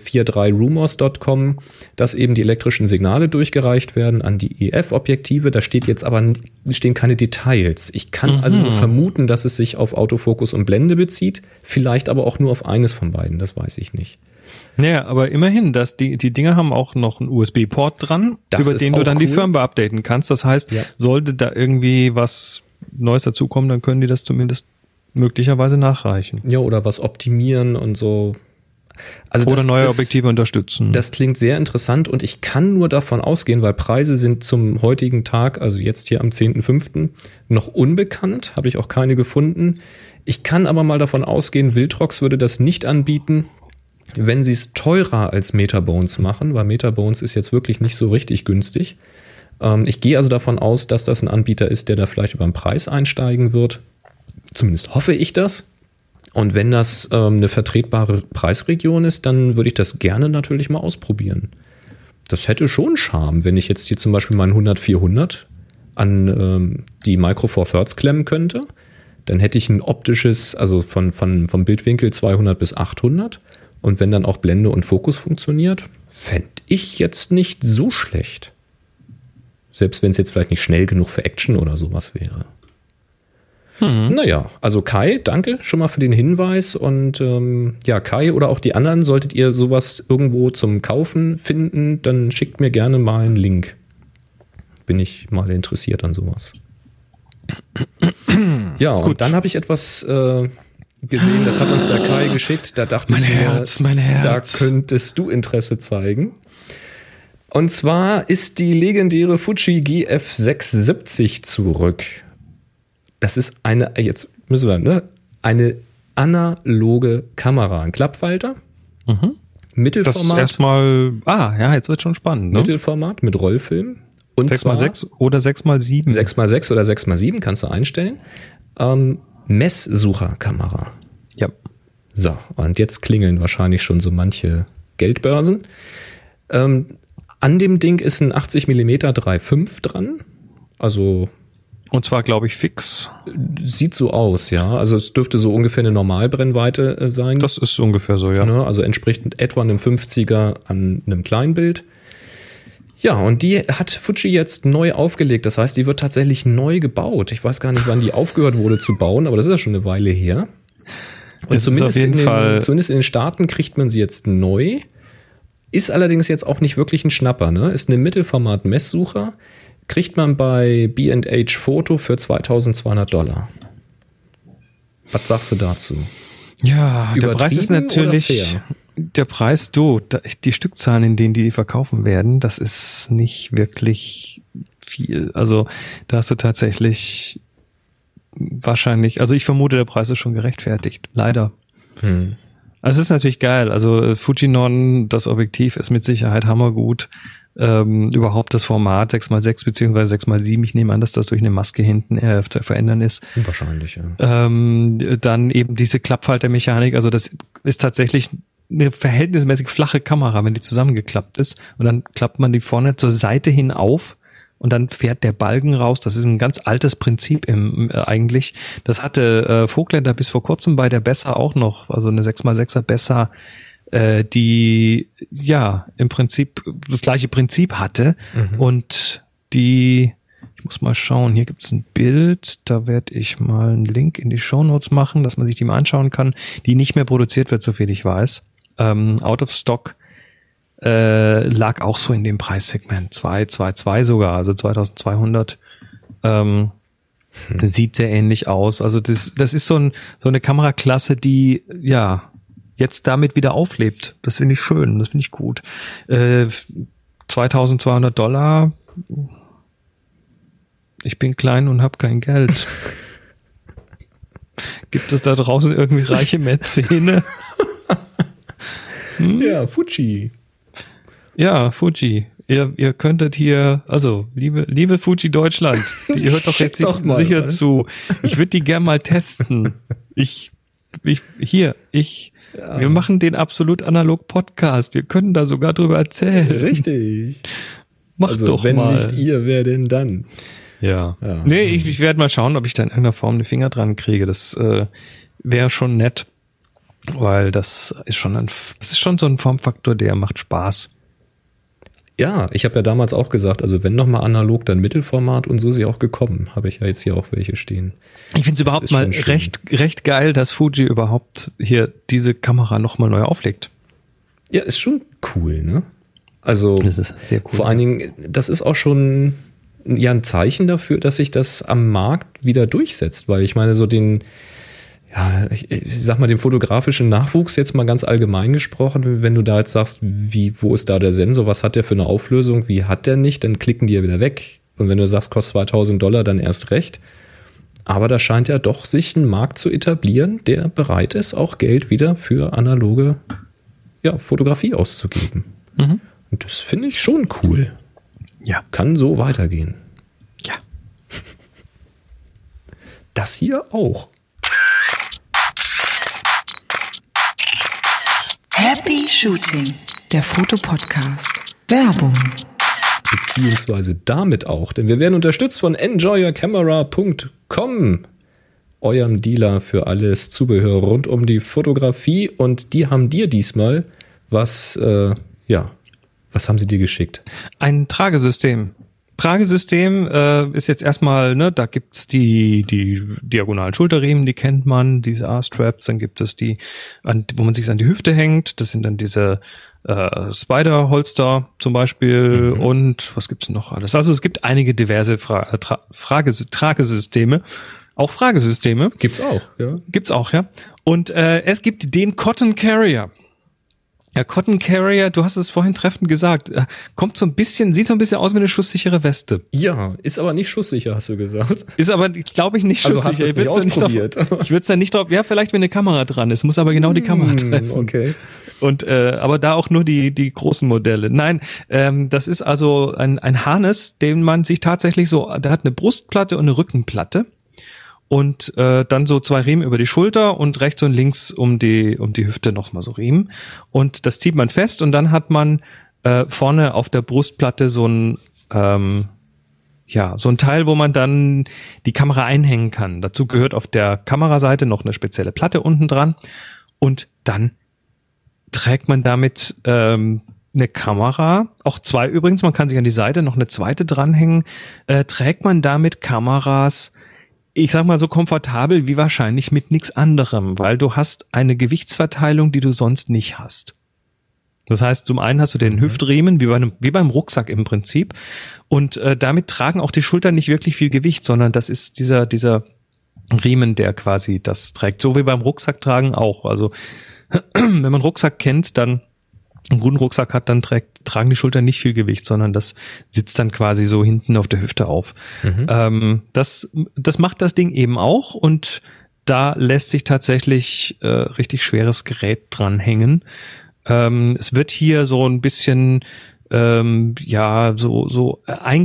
S1: 43rumors.com, dass eben die elektrischen Signale durchgereicht werden an die EF-Objektive. Da steht jetzt aber stehen keine Details. Ich kann also nur vermuten, dass es sich auf Autofokus und Blende bezieht, vielleicht aber auch nur auf eines von beiden, das weiß ich nicht.
S2: Naja, aber immerhin, die Dinger haben auch noch einen USB-Port dran, über den du dann die Firmware updaten kannst. Das heißt, sollte da irgendwie was Neues dazukommen, dann können die das zumindest möglicherweise nachreichen.
S1: Ja, oder was optimieren und so. Also
S2: oder neue Objektive unterstützen.
S1: Das klingt sehr interessant und ich kann nur davon ausgehen, weil Preise sind zum heutigen Tag, also jetzt hier am 10.05. noch unbekannt, habe ich auch keine gefunden. Ich kann aber mal davon ausgehen, Viltrox würde das nicht anbieten, wenn sie es teurer als Metabones machen, weil Metabones ist jetzt wirklich nicht so richtig günstig. Ich gehe also davon aus, dass das ein Anbieter ist, der da vielleicht über den Preis einsteigen wird. Zumindest hoffe ich das. Und wenn das eine vertretbare Preisregion ist, dann würde ich das gerne natürlich mal ausprobieren. Das hätte schon Charme, wenn ich jetzt hier zum Beispiel meinen 100-400 an die Micro Four Thirds klemmen könnte. Dann hätte ich ein optisches, also vom Bildwinkel 200 bis 800. Und wenn dann auch Blende und Fokus funktioniert, fände ich jetzt nicht so schlecht. Selbst wenn es jetzt vielleicht nicht schnell genug für Action oder sowas wäre. Naja, also Kai, danke schon mal für den Hinweis und Kai oder auch die anderen, solltet ihr sowas irgendwo zum Kaufen finden, dann schickt mir gerne mal einen Link. Bin ich mal interessiert an sowas. Ja, gut. Und dann habe ich etwas gesehen, das hat uns der Kai geschickt, da dachte
S2: mein Herz.
S1: Da könntest du Interesse zeigen. Und zwar ist die legendäre Fuji GF670 zurück. Das ist eine analoge Kamera, ein Klappfalter, Mittelformat.
S2: Das ist erstmal, jetzt wird schon spannend. Ne?
S1: Mittelformat mit Rollfilm. Und
S2: 6x6 oder 6x7.
S1: 6x6 oder 6x7 kannst du einstellen. Messsucherkamera.
S2: Ja.
S1: So, und jetzt klingeln wahrscheinlich schon so manche Geldbörsen. An dem Ding ist ein 80 mm 3.5 dran. Also
S2: und zwar, glaube ich, fix.
S1: Sieht so aus, ja. Also es dürfte so ungefähr eine Normalbrennweite sein.
S2: Das ist ungefähr so, ja.
S1: Also entspricht etwa einem 50er an einem Kleinbild. Ja, und die hat Fuji jetzt neu aufgelegt. Das heißt, die wird tatsächlich neu gebaut. Ich weiß gar nicht, wann die aufgehört wurde zu bauen, aber das ist ja schon eine Weile her. Und zumindest in den Staaten kriegt man sie jetzt neu. Ist allerdings jetzt auch nicht wirklich ein Schnapper, ne? Ist eine Mittelformat-Messsucher. Kriegt man bei B&H Photo für $2.200. Was sagst du dazu?
S2: Ja, der Preis ist natürlich,
S1: fair?
S2: der Preis, die Stückzahlen, in denen die verkaufen werden, das ist nicht wirklich viel. Also da hast du tatsächlich wahrscheinlich, also ich vermute, der Preis ist schon gerechtfertigt. Leider. Also es ist natürlich geil. Also Fujinon, das Objektiv ist mit Sicherheit hammergut. Überhaupt das Format 6x6 beziehungsweise 6x7, ich nehme an, dass das durch eine Maske hinten zu verändern ist.
S1: Wahrscheinlich, ja.
S2: Dann eben diese Klappfaltermechanik, also das ist tatsächlich eine verhältnismäßig flache Kamera, wenn die zusammengeklappt ist und dann klappt man die vorne zur Seite hin auf und dann fährt der Balken raus. Das ist ein ganz altes Prinzip eigentlich. Das hatte Vogtländer bis vor kurzem bei der Bessa auch noch, also eine 6x6er Bessa, die ja im Prinzip das gleiche Prinzip hatte und ich muss mal schauen, hier gibt's ein Bild, da werde ich mal einen Link in die Shownotes machen, dass man sich die mal anschauen kann, die nicht mehr produziert wird, soviel ich weiß. Out of Stock lag auch so in dem Preissegment, 222 sogar, also 2200. Sieht sehr ähnlich aus. Also das ist so eine Kameraklasse, die ja jetzt damit wieder auflebt. Das finde ich schön, das finde ich gut. $2.200. Ich bin klein und habe kein Geld. Gibt es da draußen irgendwie reiche Mäzene?
S1: Ja, Fuji.
S2: Ja, Fuji. Ihr könntet hier, also liebe Fuji Deutschland, ihr hört doch jetzt
S1: doch mal
S2: sicher
S1: was.
S2: zu. Ich würde die gern mal testen. Wir machen den Absolut Analog Podcast. Wir können da sogar drüber erzählen.
S1: Richtig.
S2: Mach
S1: Also
S2: doch
S1: wenn
S2: mal.
S1: nicht ihr, wer denn dann?
S2: Ja.
S1: Ja.
S2: Nee, ich werde mal schauen, ob ich da in irgendeiner Form den Finger dran kriege. Das wäre schon nett, weil das ist schon so ein Formfaktor, der macht Spaß.
S1: Ja, ich habe ja damals auch gesagt, also wenn nochmal analog, dann Mittelformat und so ist sie auch gekommen. Habe ich ja jetzt hier auch welche stehen.
S2: Ich finde es überhaupt
S1: ist
S2: mal
S1: schon schön.
S2: recht geil, dass Fuji überhaupt hier diese Kamera nochmal neu auflegt.
S1: Ja, ist schon cool, ne? Also
S2: Das ist sehr cool.
S1: vor allen Dingen, das ist auch schon ja ein Zeichen dafür, dass sich das am Markt wieder durchsetzt, weil ich meine, so den, ja, ich sag mal, den fotografischen Nachwuchs jetzt mal ganz allgemein gesprochen, wenn du da jetzt sagst, wo ist da der Sensor, was hat der für eine Auflösung, wie hat der nicht, dann klicken die ja wieder weg. Und wenn du sagst, kostet $2.000, dann erst recht. Aber da scheint ja doch sich ein Markt zu etablieren, der bereit ist, auch Geld wieder für analoge Fotografie auszugeben. Und das finde ich schon cool.
S2: Ja.
S1: Kann so weitergehen.
S2: Ja.
S1: Das hier auch.
S4: Happy Shooting, der Fotopodcast. Werbung.
S1: Beziehungsweise damit auch, denn wir werden unterstützt von enjoyyourcamera.com, eurem Dealer für alles Zubehör rund um die Fotografie, und die haben dir diesmal was haben sie dir geschickt?
S2: Ein Tragesystem. Tragesystem ist jetzt erstmal, ne, da gibt's die diagonalen Schulterriemen, die kennt man, diese R-Straps, dann gibt es die, wo man sich an die Hüfte hängt, das sind dann diese Spider-Holster zum Beispiel und was gibt's noch alles? Also es gibt einige diverse Tragesysteme, auch Fragesysteme.
S1: Gibt's auch, ja.
S2: Gibt's auch, ja. Und es gibt den Cotton Carrier. Ja, Cotton Carrier, du hast es vorhin treffend gesagt, sieht so ein bisschen aus wie eine schusssichere Weste.
S1: Ja, ist aber nicht schusssicher, hast du gesagt.
S2: Ist aber, glaube ich, nicht
S1: Also
S2: schusssicher.
S1: hast du es nicht ausprobiert?
S2: Ich würde es ja nicht drauf, ja, vielleicht wenn eine Kamera dran ist, muss aber genau die Kamera treffen.
S1: Okay.
S2: Und aber da auch nur die großen Modelle. Nein, das ist also ein Harness, den man sich tatsächlich so, der hat eine Brustplatte und eine Rückenplatte. Und dann so 2 Riemen über die Schulter und rechts und links um die Hüfte nochmal so Riemen. Und das zieht man fest und dann hat man vorne auf der Brustplatte so ein Teil, wo man dann die Kamera einhängen kann. Dazu gehört auf der Kameraseite noch eine spezielle Platte unten dran. Und dann trägt man damit eine Kamera, auch 2 übrigens, man kann sich an die Seite noch eine zweite dranhängen, trägt man damit Kameras, ich sag mal so komfortabel wie wahrscheinlich mit nichts anderem, weil du hast eine Gewichtsverteilung, die du sonst nicht hast. Das heißt, zum einen hast du den Hüftriemen, wie beim Rucksack im Prinzip. Und damit tragen auch die Schultern nicht wirklich viel Gewicht, sondern das ist dieser Riemen, der quasi das trägt. So wie beim Rucksacktragen auch. Also wenn man Rucksack kennt, dann einen guten Rucksack hat, dann tragen die Schultern nicht viel Gewicht, sondern das sitzt dann quasi so hinten auf der Hüfte auf. Das macht das Ding eben auch, und da lässt sich tatsächlich richtig schweres Gerät dranhängen. Es wird hier so ein bisschen so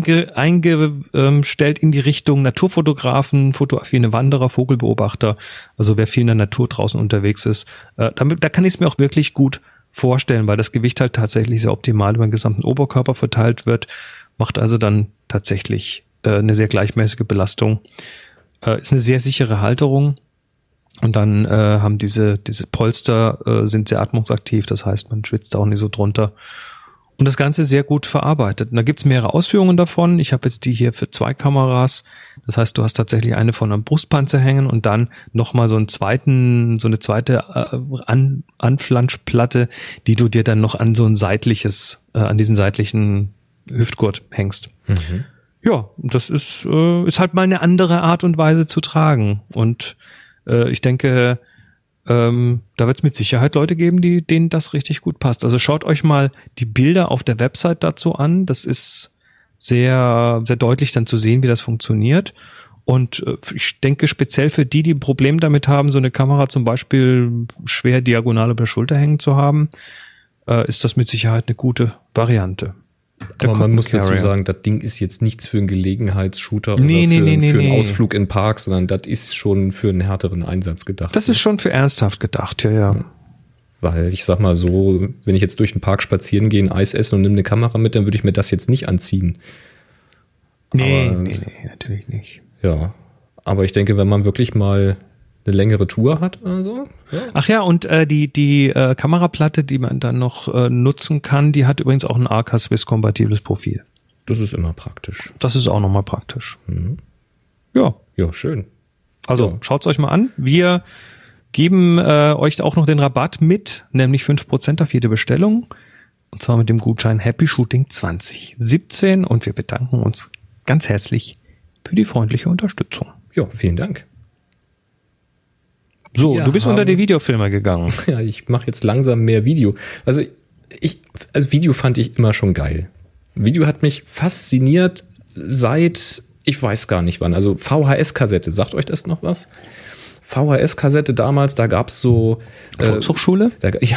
S2: eingestellt in die Richtung Naturfotografen, fotoaffine Wanderer, Vogelbeobachter, also wer viel in der Natur draußen unterwegs ist. Da kann ich es mir auch wirklich gut vorstellen, weil das Gewicht halt tatsächlich sehr optimal über den gesamten Oberkörper verteilt wird, macht also dann tatsächlich eine sehr gleichmäßige Belastung. Ist eine sehr sichere Halterung. Und dann haben diese Polster sind sehr atmungsaktiv, das heißt, man schwitzt auch nicht so drunter. Und das Ganze sehr gut verarbeitet. Und da gibt's mehrere Ausführungen davon. Ich habe jetzt die hier für 2 Kameras. Das heißt, du hast tatsächlich eine von einem Brustpanzer hängen und dann nochmal so eine zweite Anflanschplatte, die du dir dann noch an so ein an diesen seitlichen Hüftgurt hängst. Ja, das ist halt mal eine andere Art und Weise zu tragen. Und ich denke, da wird es mit Sicherheit Leute geben, denen das richtig gut passt. Also schaut euch mal die Bilder auf der Website dazu an. Das ist sehr, sehr deutlich dann zu sehen, wie das funktioniert. Und ich denke, speziell für die ein Problem damit haben, so eine Kamera zum Beispiel schwer diagonal über der Schulter hängen zu haben, ist das mit Sicherheit eine gute Variante.
S1: Aber man muss dazu sagen, das Ding ist jetzt nichts für einen Gelegenheitsshooter oder für einen Ausflug in den Park, sondern das ist schon für einen härteren Einsatz gedacht.
S2: Das ist schon für ernsthaft gedacht, ja.
S1: Weil ich sag mal so, wenn ich jetzt durch den Park spazieren gehe, ein Eis essen und nehme eine Kamera mit, dann würde ich mir das jetzt nicht anziehen.
S2: Nee, natürlich nicht.
S1: Ja, aber ich denke, wenn man wirklich mal eine längere Tour hat oder so. Ja.
S2: Ach ja, und die Kameraplatte, die man dann noch nutzen kann, die hat übrigens auch ein Arca Swiss-kompatibles Profil.
S1: Das ist immer praktisch.
S2: Das ist auch nochmal praktisch. Ja.
S1: Ja, schön.
S2: Also schaut's euch mal an. Wir geben euch auch noch den Rabatt mit, nämlich 5% auf jede Bestellung. Und zwar mit dem Gutschein Happy Shooting 2017. Und wir bedanken uns ganz herzlich für die freundliche Unterstützung.
S1: Ja, vielen Dank.
S2: So, du bist unter die Videofilme gegangen.
S1: Ja, ich mache jetzt langsam mehr Video. Also Video fand ich immer schon geil. Video hat mich fasziniert seit, ich weiß gar nicht wann, also VHS-Kassette. Sagt euch das noch was? VHS-Kassette damals, da gab's so
S2: Volkshochschule?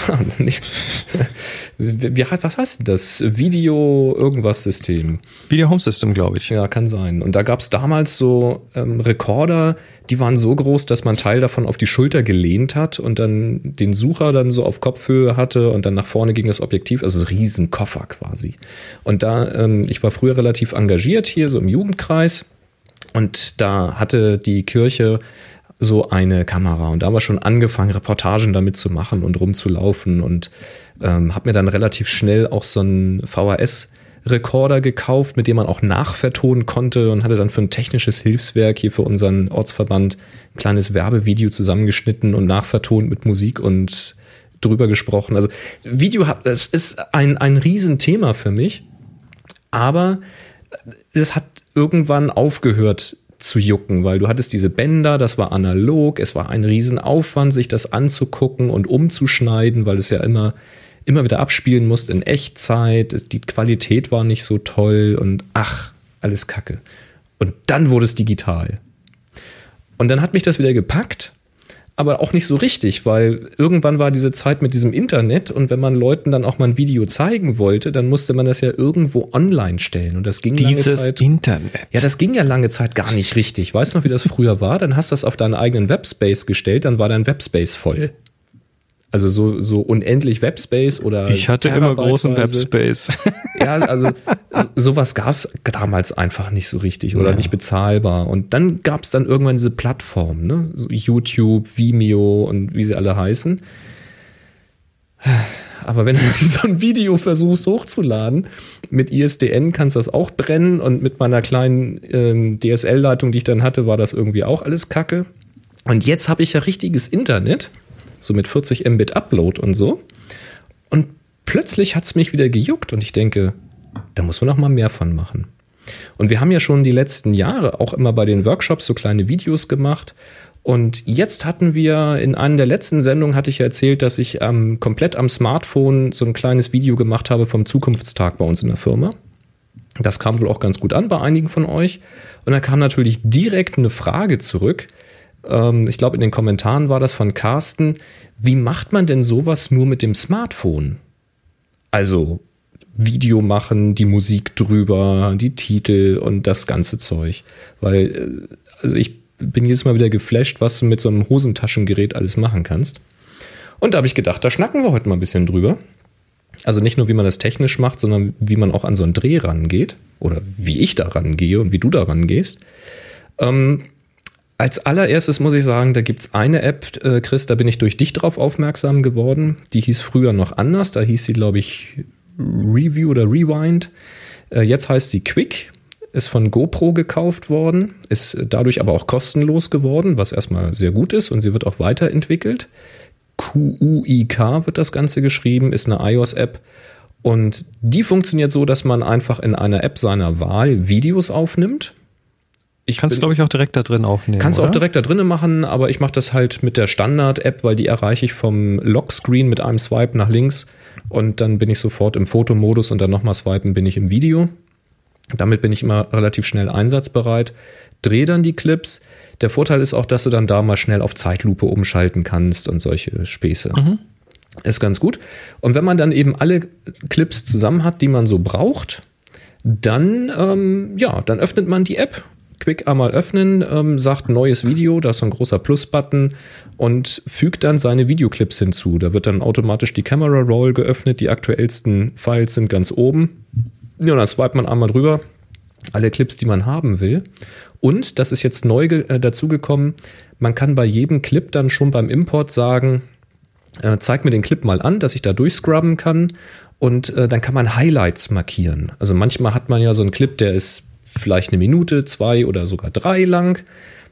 S1: Was heißt denn das? Video-Irgendwas-System.
S2: Video-Home-System, glaube ich.
S1: Ja, kann sein. Und da gab's damals so Rekorder, die waren so groß, dass man Teil davon auf die Schulter gelehnt hat und dann den Sucher dann so auf Kopfhöhe hatte und dann nach vorne ging das Objektiv, also so ein Riesenkoffer quasi. Und da, ich war früher relativ engagiert hier so im Jugendkreis und da hatte die Kirche so eine Kamera und da haben wir schon angefangen, Reportagen damit zu machen und rumzulaufen und habe mir dann relativ schnell auch so einen VHS-Rekorder gekauft, mit dem man auch nachvertonen konnte und hatte dann für ein technisches Hilfswerk hier für unseren Ortsverband ein kleines Werbevideo zusammengeschnitten und nachvertont mit Musik und drüber gesprochen. Also Video das ist ein Riesenthema für mich, aber es hat irgendwann aufgehört zu jucken, weil du hattest diese Bänder, das war analog, es war ein Riesenaufwand, sich das anzugucken und umzuschneiden, weil es ja immer wieder abspielen musst in Echtzeit, die Qualität war nicht so toll und alles Kacke. Und dann wurde es digital. Und dann hat mich das wieder gepackt, aber auch nicht so richtig, weil irgendwann war diese Zeit mit diesem Internet und wenn man Leuten dann auch mal ein Video zeigen wollte, dann musste man das ja irgendwo online stellen und das ging lange Zeit.
S2: Internet.
S1: Ja, das ging ja lange Zeit gar nicht richtig. Weißt du noch, wie das früher war? Dann hast du das auf deinen eigenen Webspace gestellt, dann war dein Webspace voll. Also so unendlich Webspace oder
S2: ich hatte immer großen Webspace.
S1: Ja, also sowas gab's damals einfach nicht so richtig oder nicht bezahlbar. Und dann gab's dann irgendwann diese Plattformen, ne? So YouTube, Vimeo und wie sie alle heißen. Aber wenn du so ein Video versuchst hochzuladen, mit ISDN kannst du das auch brennen und mit meiner kleinen DSL-Leitung, die ich dann hatte, war das irgendwie auch alles Kacke. Und jetzt habe ich ja richtiges Internet, so mit 40 Mbit Upload und so. Und plötzlich hat es mich wieder gejuckt und ich denke, da muss man noch mal mehr von machen. Und wir haben ja schon die letzten Jahre auch immer bei den Workshops so kleine Videos gemacht. Und jetzt hatten wir in einer der letzten Sendungen, hatte ich ja erzählt, dass ich komplett am Smartphone so ein kleines Video gemacht habe vom Zukunftstag bei uns in der Firma. Das kam wohl auch ganz gut an bei einigen von euch. Und dann kam natürlich direkt eine Frage zurück. Ich glaube, in den Kommentaren war das von Carsten. Wie macht man denn sowas nur mit dem Smartphone? Also Video machen, die Musik drüber, die Titel und das ganze Zeug. Weil, also ich bin jedes Mal wieder geflasht, was du mit so einem Hosentaschengerät alles machen kannst. Und da habe ich gedacht, da schnacken wir heute mal ein bisschen drüber. Also nicht nur, wie man das technisch macht, sondern wie man auch an so einen Dreh rangeht. Oder wie ich da rangehe und wie du da rangehst. Als allererstes muss ich sagen, da gibt es eine App, Chris, da bin ich durch dich drauf aufmerksam geworden. Die hieß früher noch anders. Da hieß sie, glaube ich, Review oder Rewind. Jetzt heißt sie Quick. Ist von GoPro gekauft worden, ist dadurch aber auch kostenlos geworden, was erstmal sehr gut ist und sie wird auch weiterentwickelt. QUIK wird das Ganze geschrieben, ist eine iOS-App und die funktioniert so, dass man einfach in einer App seiner Wahl Videos aufnimmt.
S2: Kannst du, glaube ich, auch direkt da drin aufnehmen.
S1: Kannst du
S2: auch
S1: direkt da drin machen, aber ich mache das halt mit der Standard-App, weil die erreiche ich vom Lockscreen mit einem Swipe nach links und dann bin ich sofort im Fotomodus und dann nochmal swipen bin ich im Video. Damit bin ich immer relativ schnell einsatzbereit, drehe dann die Clips. Der Vorteil ist auch, dass du dann da mal schnell auf Zeitlupe umschalten kannst und solche Späße. Mhm. Ist ganz gut. Und wenn man dann eben alle Clips zusammen hat, die man so braucht, dann öffnet man die App. Quick einmal öffnen, sagt neues Video, da ist so ein großer Plus-Button und fügt dann seine Videoclips hinzu. Da wird dann automatisch die Camera Roll geöffnet, die aktuellsten Files sind ganz oben. Ja, dann swipet man einmal drüber, alle Clips, die man haben will. Und, das ist jetzt neu dazugekommen, man kann bei jedem Clip dann schon beim Import sagen, zeig mir den Clip mal an, dass ich da durchscrubben kann. Und dann kann man Highlights markieren. Also manchmal hat man ja so einen Clip, der ist vielleicht 1 Minute, 2 oder sogar 3 lang.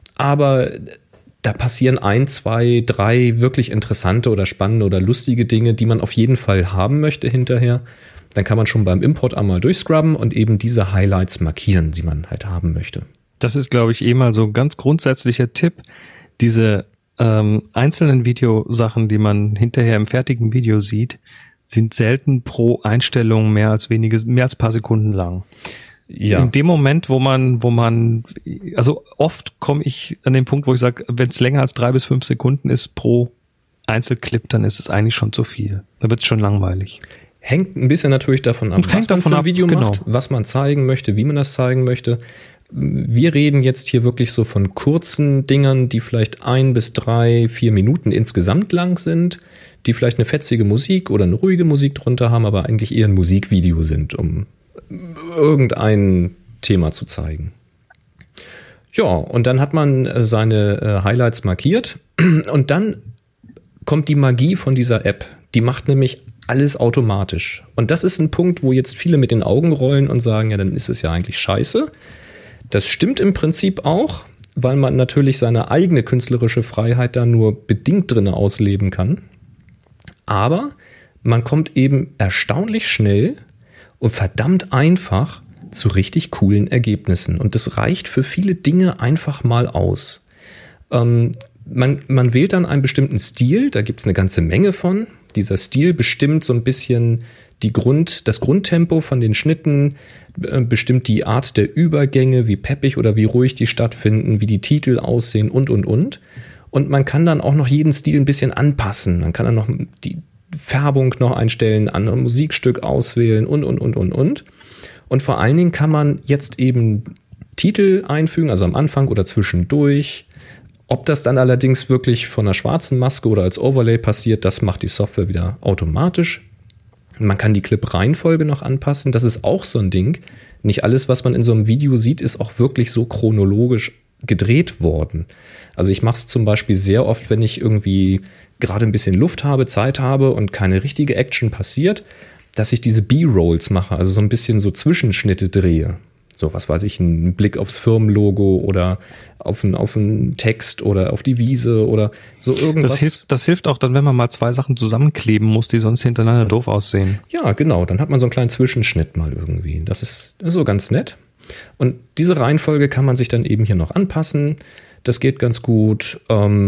S1: Aber da passieren 1, 2, 3 wirklich interessante oder spannende oder lustige Dinge, die man auf jeden Fall haben möchte hinterher. Dann kann man schon beim Import einmal durchscrubben und eben diese Highlights markieren, die man halt haben möchte.
S2: Das ist, glaube ich, mal so ein ganz grundsätzlicher Tipp. Diese einzelnen Videosachen, die man hinterher im fertigen Video sieht, sind selten pro Einstellung mehr als ein paar Sekunden lang. Ja. In dem Moment, wo man, also oft komme ich an den Punkt, wo ich sage, wenn es länger als 3 bis 5 Sekunden ist pro Einzelclip, dann ist es eigentlich schon zu viel. Da wird es schon langweilig.
S1: Hängt ein bisschen natürlich davon ab, was man für ein Video macht, was man zeigen möchte, wie man das zeigen möchte. Wir reden jetzt hier wirklich so von kurzen Dingern, die vielleicht 1 bis 3, 4 Minuten insgesamt lang sind, die vielleicht eine fetzige Musik oder eine ruhige Musik drunter haben, aber eigentlich eher ein Musikvideo sind, um irgendein Thema zu zeigen. Ja, und dann hat man seine Highlights markiert und dann kommt die Magie von dieser App. Die macht nämlich alles automatisch. Und das ist ein Punkt, wo jetzt viele mit den Augen rollen und sagen, ja, dann ist es ja eigentlich scheiße. Das stimmt im Prinzip auch, weil man natürlich seine eigene künstlerische Freiheit da nur bedingt drin ausleben kann. Aber man kommt eben erstaunlich schnell und verdammt einfach zu richtig coolen Ergebnissen. Und das reicht für viele Dinge einfach mal aus. Man wählt dann einen bestimmten Stil, da gibt es eine ganze Menge von. Dieser Stil bestimmt so ein bisschen das Grundtempo von den Schnitten, bestimmt die Art der Übergänge, wie peppig oder wie ruhig die stattfinden, wie die Titel aussehen und. Und man kann dann auch noch jeden Stil ein bisschen anpassen. Man kann dann noch die Färbung noch einstellen, andere Musikstück auswählen und. Und vor allen Dingen kann man jetzt eben Titel einfügen, also am Anfang oder zwischendurch. Ob das dann allerdings wirklich von einer schwarzen Maske oder als Overlay passiert, das macht die Software wieder automatisch. Man kann die Clip-Reihenfolge noch anpassen. Das ist auch so ein Ding. Nicht alles, was man in so einem Video sieht, ist auch wirklich so chronologisch gedreht worden. Also ich mache es zum Beispiel sehr oft, wenn ich irgendwie gerade ein bisschen Luft habe, Zeit habe und keine richtige Action passiert, dass ich diese B-Rolls mache, also so ein bisschen so Zwischenschnitte drehe. So, was weiß ich, ein Blick aufs Firmenlogo oder auf einen Text oder auf die Wiese oder so irgendwas.
S2: Das hilft auch dann, wenn man mal zwei Sachen zusammenkleben muss, die sonst hintereinander doof aussehen.
S1: Ja, genau. Dann hat man so einen kleinen Zwischenschnitt mal irgendwie. Das ist so ganz nett. Und diese Reihenfolge kann man sich dann eben hier noch anpassen. Das geht ganz gut.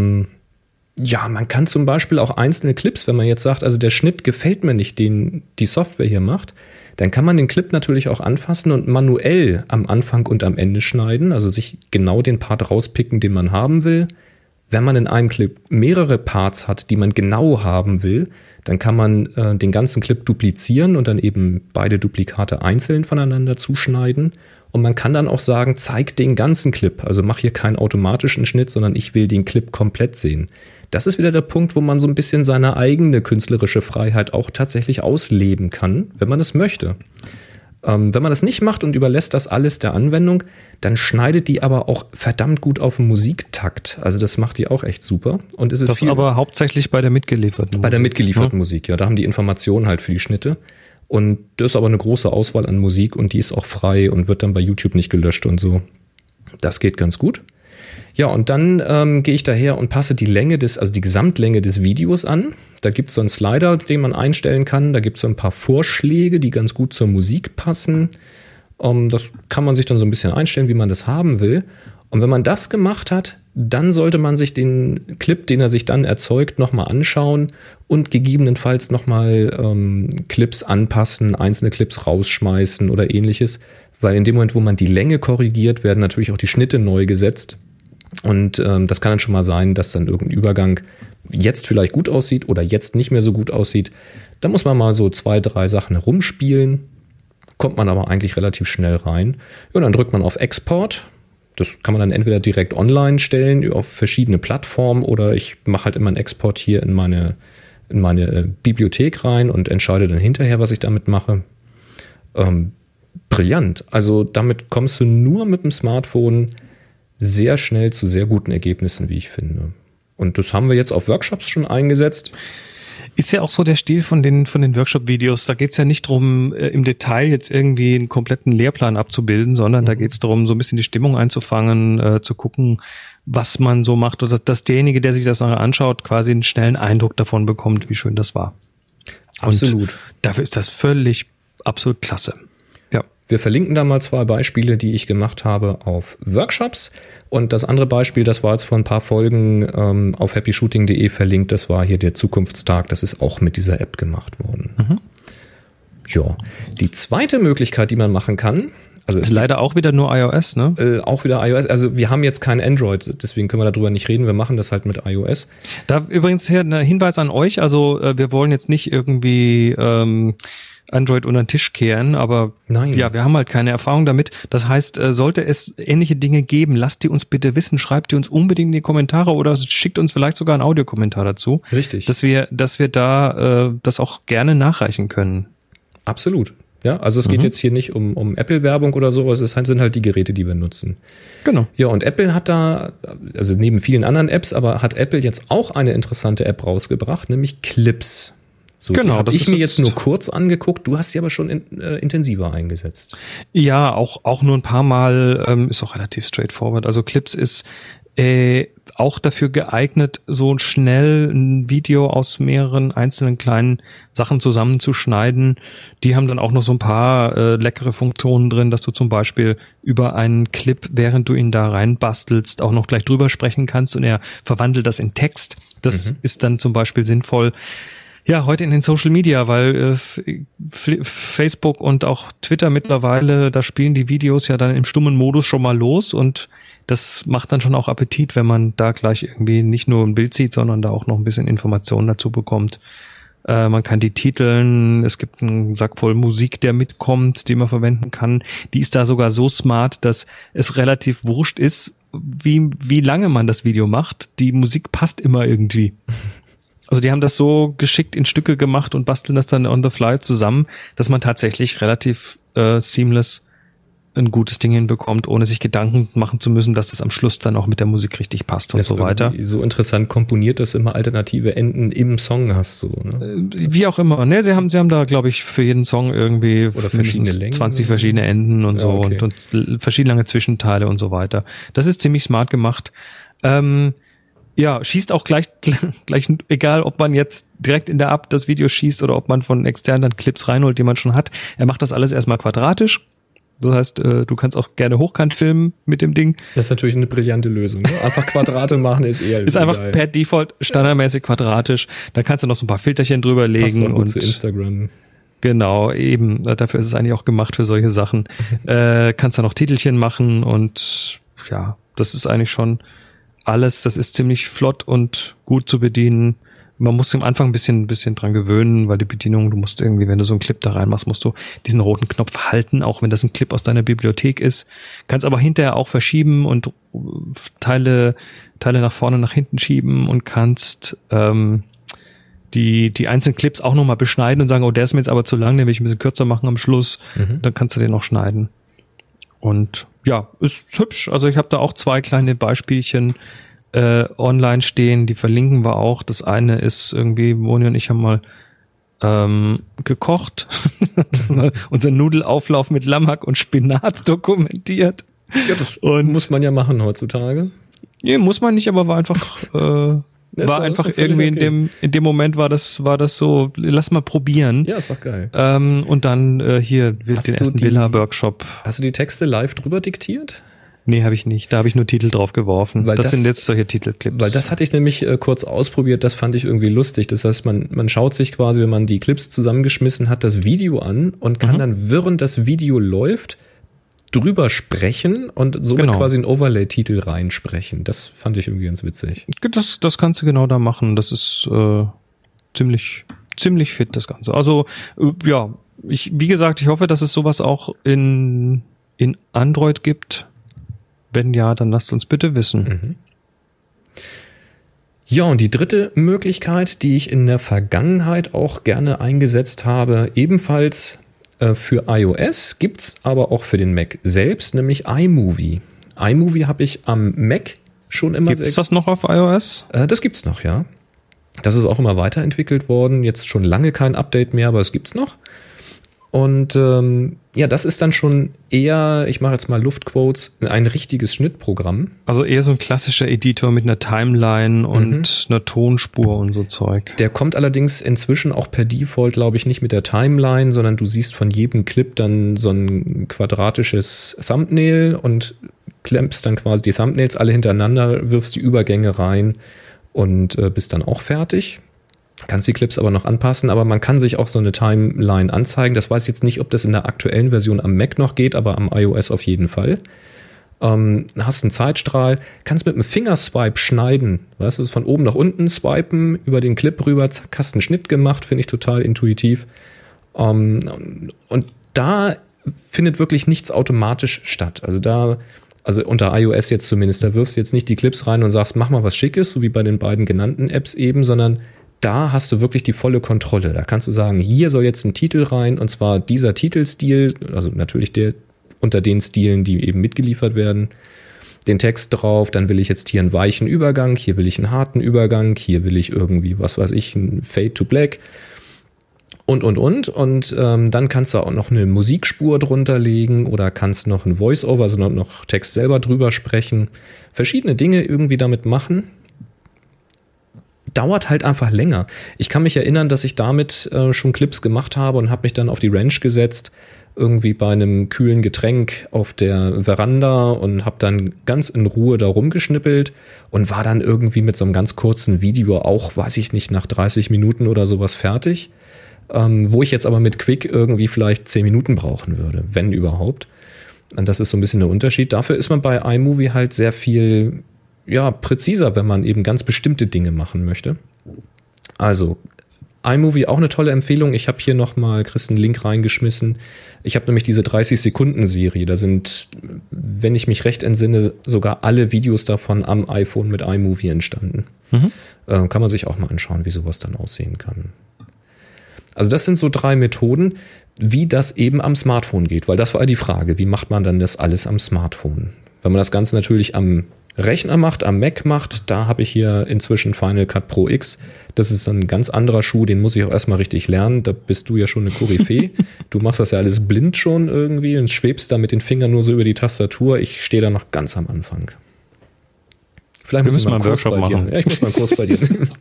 S1: Ja, man kann zum Beispiel auch einzelne Clips, wenn man jetzt sagt, also der Schnitt gefällt mir nicht, den die Software hier macht, dann kann man den Clip natürlich auch anfassen und manuell am Anfang und am Ende schneiden, also sich genau den Part rauspicken, den man haben will. Wenn man in einem Clip mehrere Parts hat, die man genau haben will, dann kann man den ganzen Clip duplizieren und dann eben beide Duplikate einzeln voneinander zuschneiden. Und man kann dann auch sagen, zeig den ganzen Clip. Also mach hier keinen automatischen Schnitt, sondern ich will den Clip komplett sehen. Das ist wieder der Punkt, wo man so ein bisschen seine eigene künstlerische Freiheit auch tatsächlich ausleben kann, wenn man es möchte. Wenn man das nicht macht und überlässt das alles der Anwendung, dann schneidet die aber auch verdammt gut auf den Musiktakt. Also das macht die auch echt super. Und es ist
S2: das aber hauptsächlich bei der mitgelieferten Musik.
S1: Bei der mitgelieferten Musik, ja. Da haben die Informationen halt für die Schnitte. Und das ist aber eine große Auswahl an Musik und die ist auch frei und wird dann bei YouTube nicht gelöscht und so. Das geht ganz gut. Ja, und dann gehe ich daher und passe die Gesamtlänge des Videos an. Da gibt es so einen Slider, den man einstellen kann. Da gibt es so ein paar Vorschläge, die ganz gut zur Musik passen. Das kann man sich dann so ein bisschen einstellen, wie man das haben will. Und wenn man das gemacht hat, dann sollte man sich den Clip, den er sich dann erzeugt, nochmal anschauen und gegebenenfalls nochmal Clips anpassen, einzelne Clips rausschmeißen oder ähnliches. Weil in dem Moment, wo man die Länge korrigiert, werden natürlich auch die Schnitte neu gesetzt. Und das kann dann schon mal sein, dass dann irgendein Übergang jetzt vielleicht gut aussieht oder jetzt nicht mehr so gut aussieht. Da muss man mal so 2, 3 Sachen herumspielen, kommt man aber eigentlich relativ schnell rein. Ja, und dann drückt man auf Export. Das kann man dann entweder direkt online stellen auf verschiedene Plattformen oder ich mache halt immer einen Export hier in meine Bibliothek rein und entscheide dann hinterher, was ich damit mache. Brillant. Also damit kommst du nur mit dem Smartphone sehr schnell zu sehr guten Ergebnissen, wie ich finde. Und das haben wir jetzt auf Workshops schon eingesetzt.
S2: Ist ja auch so der Stil von den Workshop-Videos. Da geht's ja nicht drum, im Detail jetzt irgendwie einen kompletten Lehrplan abzubilden, sondern da geht's darum, so ein bisschen die Stimmung einzufangen, zu gucken, was man so macht oder dass derjenige, der sich das anschaut, quasi einen schnellen Eindruck davon bekommt, wie schön das war.
S1: Absolut.
S2: Und dafür ist das absolut klasse. Ja.
S1: Wir verlinken da mal 2 Beispiele, die ich gemacht habe auf Workshops. Und das andere Beispiel, das war jetzt vor ein paar Folgen auf happyshooting.de verlinkt. Das war hier der Zukunftstag. Das ist auch mit dieser App gemacht worden. Mhm. Ja. Die zweite Möglichkeit, die man machen kann, also
S2: ist leider auch wieder nur iOS, ne?
S1: Auch wieder iOS. Also wir haben jetzt kein Android, deswegen können wir darüber nicht reden. Wir machen das halt mit iOS.
S2: Da übrigens hier ein Hinweis an euch. Also wir wollen jetzt nicht irgendwie Android unter den Tisch kehren, aber
S1: nein.
S2: Ja, wir haben halt keine Erfahrung damit. Das heißt, sollte es ähnliche Dinge geben, lasst die uns bitte wissen, schreibt die uns unbedingt in die Kommentare oder schickt uns vielleicht sogar einen Audiokommentar dazu.
S1: Richtig.
S2: Dass wir da das auch gerne nachreichen können.
S1: Absolut. Ja, also es geht jetzt hier nicht um Apple-Werbung oder so, es sind halt die Geräte, die wir nutzen.
S2: Genau.
S1: Ja, und Apple hat da, also neben vielen anderen Apps, aber hat Apple jetzt auch eine interessante App rausgebracht, nämlich Clips. So,
S2: genau,
S1: die habe ich mir jetzt nur kurz angeguckt. Du hast sie aber schon intensiver eingesetzt.
S2: Ja, auch nur ein paar Mal, ist auch relativ straightforward. Also Clips ist auch dafür geeignet, so schnell ein Video aus mehreren einzelnen kleinen Sachen zusammenzuschneiden. Die haben dann auch noch so ein paar leckere Funktionen drin, dass du zum Beispiel über einen Clip, während du ihn da reinbastelst, auch noch gleich drüber sprechen kannst und er verwandelt das in Text. Das ist dann zum Beispiel sinnvoll. Ja, heute in den Social Media, weil Facebook und auch Twitter mittlerweile, da spielen die Videos ja dann im stummen Modus schon mal los und das macht dann schon auch Appetit, wenn man da gleich irgendwie nicht nur ein Bild sieht, sondern da auch noch ein bisschen Informationen dazu bekommt. Man kann die titeln, es gibt einen Sack voll Musik, der mitkommt, die man verwenden kann. Die ist da sogar so smart, dass es relativ wurscht ist, wie lange man das Video macht. Die Musik passt immer irgendwie. Also die haben das so geschickt in Stücke gemacht und basteln das dann on the fly zusammen, dass man tatsächlich relativ seamless ein gutes Ding hinbekommt, ohne sich Gedanken machen zu müssen, dass das am Schluss dann auch mit der Musik richtig passt und so weiter.
S1: So interessant komponiert, dass du immer alternative Enden im Song hast, so, ne?
S2: Wie auch immer, ne? Sie haben da, glaube ich, für jeden Song irgendwie
S1: oder verschiedene Längen,
S2: 20 verschiedene Enden und so,
S1: okay.
S2: und verschiedene lange Zwischenteile und so weiter. Das ist ziemlich smart gemacht. Ja, schießt auch gleich, egal ob man jetzt direkt in der App das Video schießt oder ob man von extern dann Clips reinholt, die man schon hat. Er macht das alles erstmal quadratisch. Das heißt, du kannst auch gerne hochkant filmen mit dem Ding.
S1: Das ist natürlich eine brillante Lösung. Ne? Einfach Quadrate machen ist eher
S2: ist einfach
S1: geil.
S2: per Default standardmäßig quadratisch. Dann kannst du noch so ein paar Filterchen drüber legen.
S1: Passt auch gut
S2: und
S1: zu Instagram.
S2: Genau, eben. Dafür ist es eigentlich auch gemacht für solche Sachen. Kannst da noch Titelchen machen und ja, das ist eigentlich schon alles. Das ist ziemlich flott und gut zu bedienen. Man muss am Anfang ein bisschen dran gewöhnen, weil die Bedienung, du musst irgendwie, wenn du so einen Clip da reinmachst, musst du diesen roten Knopf halten, auch wenn das ein Clip aus deiner Bibliothek ist. Kannst aber hinterher auch verschieben und Teile nach vorne, nach hinten schieben und kannst die einzelnen Clips auch nochmal beschneiden und sagen, oh, der ist mir jetzt aber zu lang, den will ich ein bisschen kürzer machen am Schluss. Dann kannst du den noch schneiden. Und ja, ist hübsch. Also ich habe da auch 2 kleine Beispielchen online stehen, die verlinken wir auch. Das eine ist irgendwie, Moni und ich haben mal gekocht, unseren Nudelauflauf mit Lammhack und Spinat dokumentiert.
S1: Ja, das muss man ja machen heutzutage.
S2: Nee, muss man nicht, aber war einfach war einfach irgendwie okay. in dem Moment war das so, lass mal probieren.
S1: Ja, ist doch geil.
S2: Und dann hier den ersten Villa-Workshop.
S1: Hast du die Texte live drüber diktiert?
S2: Nee, habe ich nicht. Da habe ich nur Titel drauf geworfen.
S1: Weil
S2: das sind jetzt solche Titelclips.
S1: Weil das hatte ich nämlich kurz ausprobiert, das fand ich irgendwie lustig. Das heißt, man schaut sich quasi, wenn man die Clips zusammengeschmissen hat, das Video an und kann dann, während das Video läuft, drüber sprechen und somit quasi einen Overlay-Titel reinsprechen. Das fand ich irgendwie ganz witzig.
S2: Das kannst du genau da machen. Das ist ziemlich fit, das Ganze. Also, ja, wie gesagt, ich hoffe, dass es sowas auch in Android gibt. Wenn ja, dann lasst uns bitte wissen.
S1: Ja, und die dritte Möglichkeit, die ich in der Vergangenheit auch gerne eingesetzt habe, ebenfalls für iOS, gibt's aber auch für den Mac selbst, nämlich iMovie. iMovie habe ich am Mac schon immer.
S2: Gibt's das noch auf iOS?
S1: Das gibt's noch, ja. Das ist auch immer weiterentwickelt worden. Jetzt schon lange kein Update mehr, aber es gibt's noch. Und ja, das ist dann schon eher, ich mache jetzt mal Luftquotes, ein richtiges Schnittprogramm.
S2: Also eher so ein klassischer Editor mit einer Timeline und einer Tonspur und so Zeug.
S1: Der kommt allerdings inzwischen auch per Default, glaube ich, nicht mit der Timeline, sondern du siehst von jedem Clip dann so ein quadratisches Thumbnail und klemmst dann quasi die Thumbnails alle hintereinander, wirfst die Übergänge rein und bist dann auch fertig. Kannst die Clips aber noch anpassen, aber man kann sich auch so eine Timeline anzeigen. Das weiß ich jetzt nicht, ob das in der aktuellen Version am Mac noch geht, aber am iOS auf jeden Fall. Hast einen Zeitstrahl, kannst mit einem Fingerswipe schneiden, weißt du, von oben nach unten swipen, über den Clip rüber, zack, hast einen Schnitt gemacht, finde ich total intuitiv. Und da findet wirklich nichts automatisch statt. Also unter iOS jetzt zumindest, da wirfst du jetzt nicht die Clips rein und sagst, mach mal was Schickes, so wie bei den beiden genannten Apps eben, sondern da hast du wirklich die volle Kontrolle. Da kannst du sagen, hier soll jetzt ein Titel rein, und zwar dieser Titelstil, also natürlich der unter den Stilen, die eben mitgeliefert werden, den Text drauf, dann will ich jetzt hier einen weichen Übergang, hier will ich einen harten Übergang, hier will ich irgendwie, was weiß ich, ein Fade to Black und. Und dann kannst du auch noch eine Musikspur drunter legen oder kannst noch ein Voice-Over, also noch Text selber drüber sprechen. Verschiedene Dinge irgendwie damit machen. Dauert halt einfach länger. Ich kann mich erinnern, dass ich damit schon Clips gemacht habe und habe mich dann auf die Ranch gesetzt, irgendwie bei einem kühlen Getränk auf der Veranda und habe dann ganz in Ruhe da rumgeschnippelt und war dann irgendwie mit so einem ganz kurzen Video auch, weiß ich nicht, nach 30 Minuten oder sowas fertig, wo ich jetzt aber mit Quick irgendwie vielleicht 10 Minuten brauchen würde, wenn überhaupt. Und das ist so ein bisschen der Unterschied. Dafür ist man bei iMovie halt sehr viel präziser, wenn man eben ganz bestimmte Dinge machen möchte. Also iMovie auch eine tolle Empfehlung. Ich habe hier nochmal, Chris, einen Link reingeschmissen. Ich habe nämlich diese 30-Sekunden-Serie. Da sind, wenn ich mich recht entsinne, sogar alle Videos davon am iPhone mit iMovie entstanden. Kann man sich auch mal anschauen, wie sowas dann aussehen kann. Also das sind so 3 Methoden. wie das eben am Smartphone geht, weil das war ja die Frage, wie macht man dann das alles am Smartphone? Wenn man das Ganze natürlich am Rechner macht, am Mac macht, da habe ich hier inzwischen Final Cut Pro X. Das ist ein ganz anderer Schuh, den muss ich auch erstmal richtig lernen. Da bist du ja schon eine Koryphäe. Du machst das ja alles blind schon irgendwie und schwebst da mit den Fingern nur so über die Tastatur. Ich stehe da noch ganz am Anfang. Vielleicht muss ich mal einen Workshop machen. Ja, ich muss mal einen Kurs bei dir nehmen.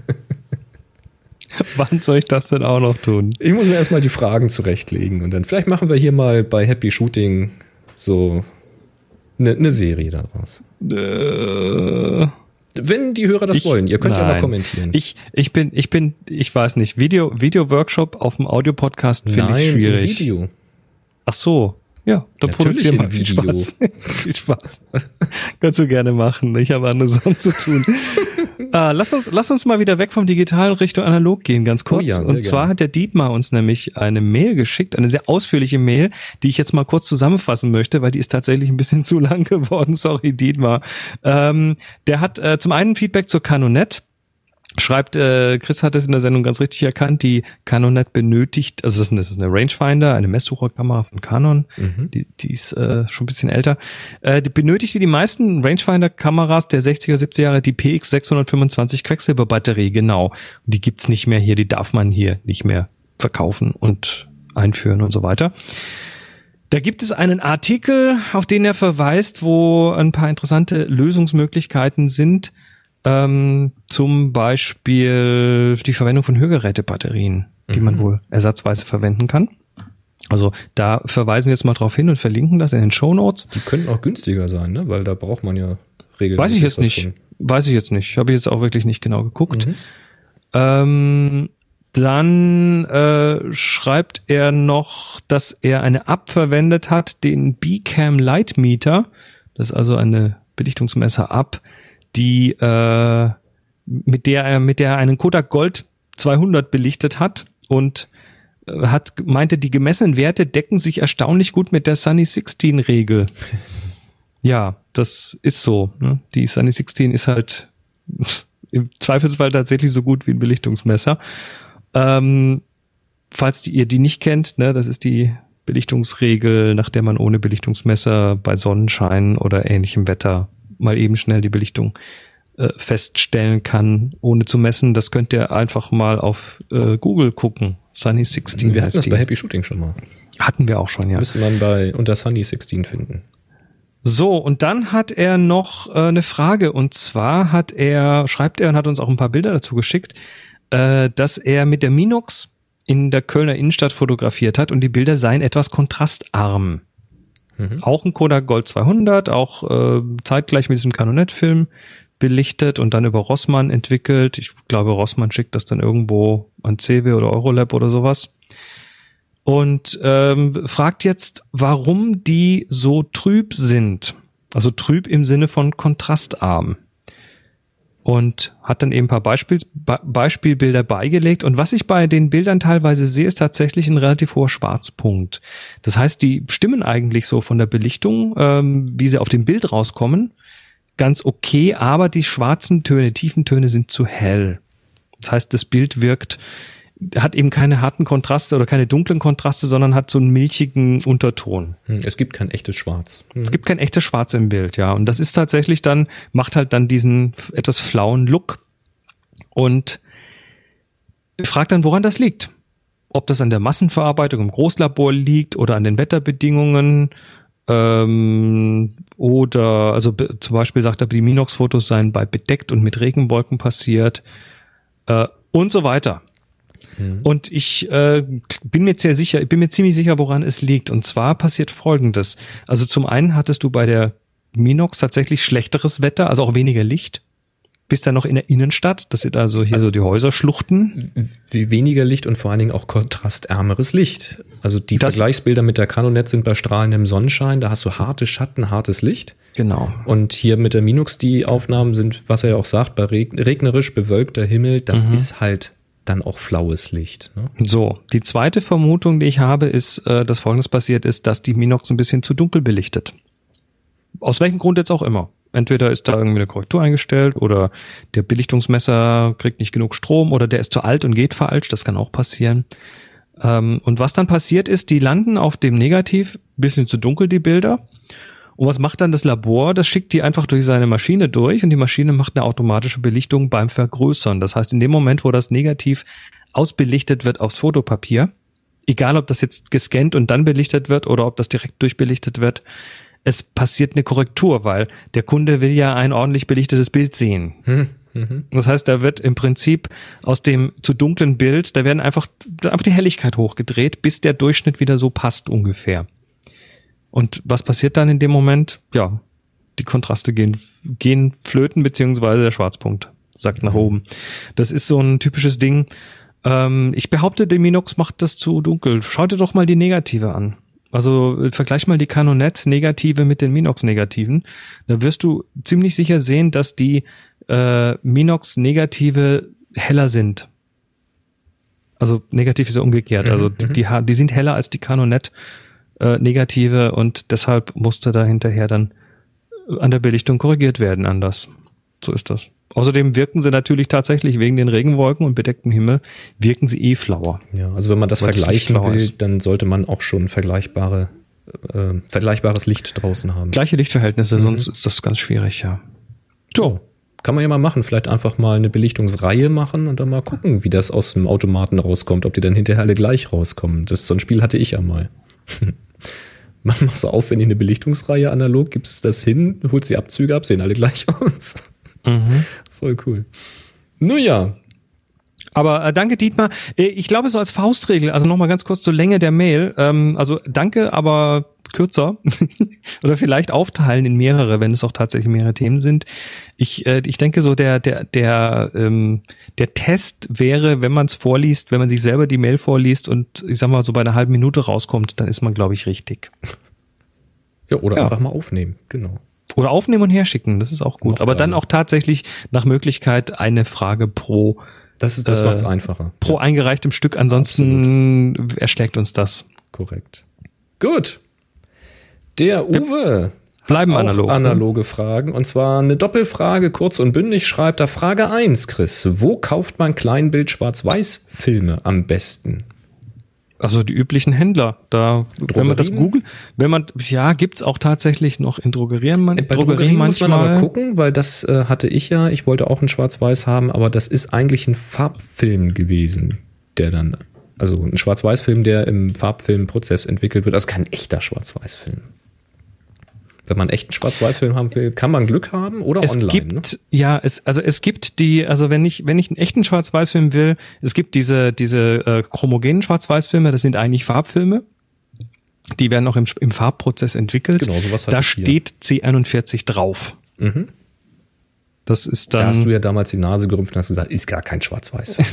S2: Wann soll ich das denn auch noch tun?
S1: Ich muss mir erstmal die Fragen zurechtlegen und dann vielleicht machen wir hier mal bei Happy Shooting so eine Serie daraus. Wenn die Hörer das wollen, ihr könnt ja mal kommentieren.
S2: Ich weiß nicht, Video-Workshop auf dem Audio-Podcast finde ich schwierig.
S1: Video.
S2: Ach so, ja, dann produzieren wir viel Spaß. Viel Spaß. Kannst du gerne machen, ich habe andere Sachen zu tun. Lass uns mal wieder weg vom Digitalen Richtung Analog gehen, ganz kurz.
S1: Ja,
S2: und zwar hat der Dietmar uns nämlich eine Mail geschickt, eine sehr ausführliche Mail, die ich jetzt mal kurz zusammenfassen möchte, weil die ist tatsächlich ein bisschen zu lang geworden. Sorry, Dietmar. Der hat zum einen Feedback zur Canonet. Schreibt, Chris hat es in der Sendung ganz richtig erkannt, die Canonet benötigt, also das ist eine Rangefinder, eine Messsucherkamera von Canon, die ist schon ein bisschen älter, die benötigt wie die meisten Rangefinder-Kameras der 60er, 70er Jahre die PX 625 Quecksilberbatterie, genau. Und die gibt's nicht mehr hier, die darf man hier nicht mehr verkaufen und einführen und so weiter. Da gibt es einen Artikel, auf den er verweist, wo ein paar interessante Lösungsmöglichkeiten sind, zum Beispiel die Verwendung von Hörgerätebatterien, die man wohl ersatzweise verwenden kann. Also da verweisen wir jetzt mal drauf hin und verlinken das in den Shownotes.
S1: Die könnten auch günstiger sein, ne? Weil da braucht man ja regelmäßig.
S2: Weiß ich jetzt nicht. Habe ich jetzt auch wirklich nicht genau geguckt. Dann schreibt er noch, dass er eine App verwendet hat, den Bcam Light Meter. Das ist also eine Belichtungsmesser-App, die mit der er einen Kodak Gold 200 belichtet hat und meinte, die gemessenen Werte decken sich erstaunlich gut mit der Sunny 16 Regel. Ja, das ist so. Ne? Die Sunny 16 ist halt im Zweifelsfall tatsächlich so gut wie ein Belichtungsmesser. Falls ihr die nicht kennt, ne, das ist die Belichtungsregel, nach der man ohne Belichtungsmesser bei Sonnenschein oder ähnlichem Wetter mal eben schnell die Belichtung feststellen kann, ohne zu messen. Das könnt ihr einfach mal auf Google gucken. Sunny 16.
S1: Wir hatten das bei Happy Shooting schon mal.
S2: Hatten wir auch schon, ja.
S1: Müsste man unter Sunny 16 finden.
S2: So, und dann hat er noch eine Frage, und zwar schreibt er und hat uns auch ein paar Bilder dazu geschickt, dass er mit der Minox in der Kölner Innenstadt fotografiert hat und die Bilder seien etwas kontrastarm. Auch ein Kodak Gold 200, auch zeitgleich mit diesem Canonet-Film belichtet und dann über Rossmann entwickelt. Ich glaube, Rossmann schickt das dann irgendwo an CW oder Eurolab oder sowas. Und fragt jetzt, warum die so trüb sind. Also trüb im Sinne von kontrastarm. Und hat dann eben ein paar Beispielbilder beigelegt. Und was ich bei den Bildern teilweise sehe, ist tatsächlich ein relativ hoher Schwarzpunkt. Das heißt, die stimmen eigentlich so von der Belichtung, wie sie auf dem Bild rauskommen, ganz okay, aber die schwarzen Töne, tiefen Töne sind zu hell. Das heißt, das Bild hat eben keine harten Kontraste oder keine dunklen Kontraste, sondern hat so einen milchigen Unterton.
S1: Es gibt kein echtes Schwarz.
S2: Es gibt kein echtes Schwarz im Bild, ja. Und das ist tatsächlich macht halt dann diesen etwas flauen Look. Und fragt dann, woran das liegt. Ob das an der Massenverarbeitung im Großlabor liegt oder an den Wetterbedingungen, oder, also zum Beispiel sagt er, die Minox-Fotos seien bei bedeckt und mit Regenwolken passiert, und so weiter. Und ich bin mir ziemlich sicher, woran es liegt. Und zwar passiert Folgendes. Also zum einen hattest du bei der Minox tatsächlich schlechteres Wetter, also auch weniger Licht. Bist dann noch in der Innenstadt, das sind also hier so die Häuserschluchten.
S1: Wie weniger Licht und vor allen Dingen auch kontrastärmeres Licht. Also die Vergleichsbilder mit der Canonet sind bei strahlendem Sonnenschein, da hast du harte Schatten, hartes Licht.
S2: Genau.
S1: Und hier mit der Minox, die Aufnahmen sind, was er ja auch sagt, bei regnerisch bewölkter Himmel, das ist halt dann auch flaues Licht. Ne?
S2: So, die zweite Vermutung, die ich habe, ist, dass Folgendes passiert ist, dass die Minox ein bisschen zu dunkel belichtet. Aus welchem Grund jetzt auch immer. Entweder ist da irgendwie eine Korrektur eingestellt oder der Belichtungsmesser kriegt nicht genug Strom oder der ist zu alt und geht falsch. Das kann auch passieren. Und was dann passiert ist, die landen auf dem Negativ, bisschen zu dunkel die Bilder. Und was macht dann das Labor? Das schickt die einfach durch seine Maschine durch und die Maschine macht eine automatische Belichtung beim Vergrößern. Das heißt, in dem Moment, wo das Negativ ausbelichtet wird aufs Fotopapier, egal ob das jetzt gescannt und dann belichtet wird oder ob das direkt durchbelichtet wird, es passiert eine Korrektur, weil der Kunde will ja ein ordentlich belichtetes Bild sehen. Das heißt, da wird im Prinzip aus dem zu dunklen Bild, da werden einfach die Helligkeit hochgedreht, bis der Durchschnitt wieder so passt ungefähr. Und was passiert dann in dem Moment? Ja, die Kontraste gehen flöten, beziehungsweise der Schwarzpunkt sackt nach oben. Das ist so ein typisches Ding. Ich behaupte, der Minox macht das zu dunkel. Schau dir doch mal die Negative an. Also vergleich mal die Canonet-Negative mit den Minox-Negativen. Da wirst du ziemlich sicher sehen, dass die Minox-Negative heller sind. Also negativ ist ja umgekehrt. Also die sind heller als die Canonet Negative und deshalb musste da hinterher dann an der Belichtung korrigiert werden anders. So ist das. Außerdem wirken sie natürlich tatsächlich wegen den Regenwolken und bedecktem Himmel, wirken sie flauer.
S1: Ja, also wenn man das vergleichen will, dann sollte man auch schon vergleichbares Licht draußen haben.
S2: Gleiche Lichtverhältnisse, sonst ist das ganz schwierig, ja.
S1: So, kann man ja mal machen. Vielleicht einfach mal eine Belichtungsreihe machen und dann mal gucken, wie das aus dem Automaten rauskommt, ob die dann hinterher alle gleich rauskommen. So ein Spiel hatte ich ja mal. Machst du auf, wenn die eine Belichtungsreihe analog, gibst das hin, holst die Abzüge ab, sehen alle gleich aus. Voll cool. Nun ja.
S2: Aber danke, Dietmar. Ich glaube, so als Faustregel, also nochmal ganz kurz zur Länge der Mail. Also danke, aber kürzer. Oder vielleicht aufteilen in mehrere, wenn es auch tatsächlich mehrere Themen sind. Ich denke so, der Test wäre, wenn man es vorliest, wenn man sich selber die Mail vorliest und ich sag mal so bei einer halben Minute rauskommt, dann ist man, glaube ich, richtig.
S1: Ja, oder einfach mal aufnehmen, genau.
S2: Oder aufnehmen und herschicken, das ist auch gut. Aber dann auch tatsächlich nach Möglichkeit eine Frage pro.
S1: Das macht's einfacher.
S2: Pro eingereichtem Stück, ansonsten erschlägt uns das.
S1: Korrekt. Gut. Der Uwe
S2: bleiben
S1: auch
S2: analog.
S1: Analoge Fragen. Und zwar eine Doppelfrage, kurz und bündig, schreibt er Frage 1, Chris. Wo kauft man Kleinbild-Schwarz-Weiß-Filme am besten?
S2: Also die üblichen Händler. Da, wenn man das googelt, gibt's auch tatsächlich noch in Drogerien.
S1: Bei Drogerien muss man aber gucken, weil das hatte ich ja. Ich wollte auch einen Schwarz-Weiß haben, aber das ist eigentlich ein Farbfilm gewesen, der dann, also ein Schwarz-Weiß-Film, der im Farbfilmprozess entwickelt wird. Also kein echter Schwarz-Weiß-Film. Wenn man echt einen Schwarz-Weiß-Film haben will, kann man Glück haben oder online.
S2: Es gibt wenn ich einen echten Schwarz-Weiß-Film will, es gibt diese chromogenen Schwarz-Weiß-Filme, das sind eigentlich Farbfilme. Die werden auch im Farbprozess entwickelt.
S1: Genau, sowas
S2: da steht C41 drauf.
S1: Mhm.
S2: Das ist dann.
S1: Da hast du ja damals die Nase gerümpft und hast gesagt, ist gar kein Schwarz-Weiß-Film.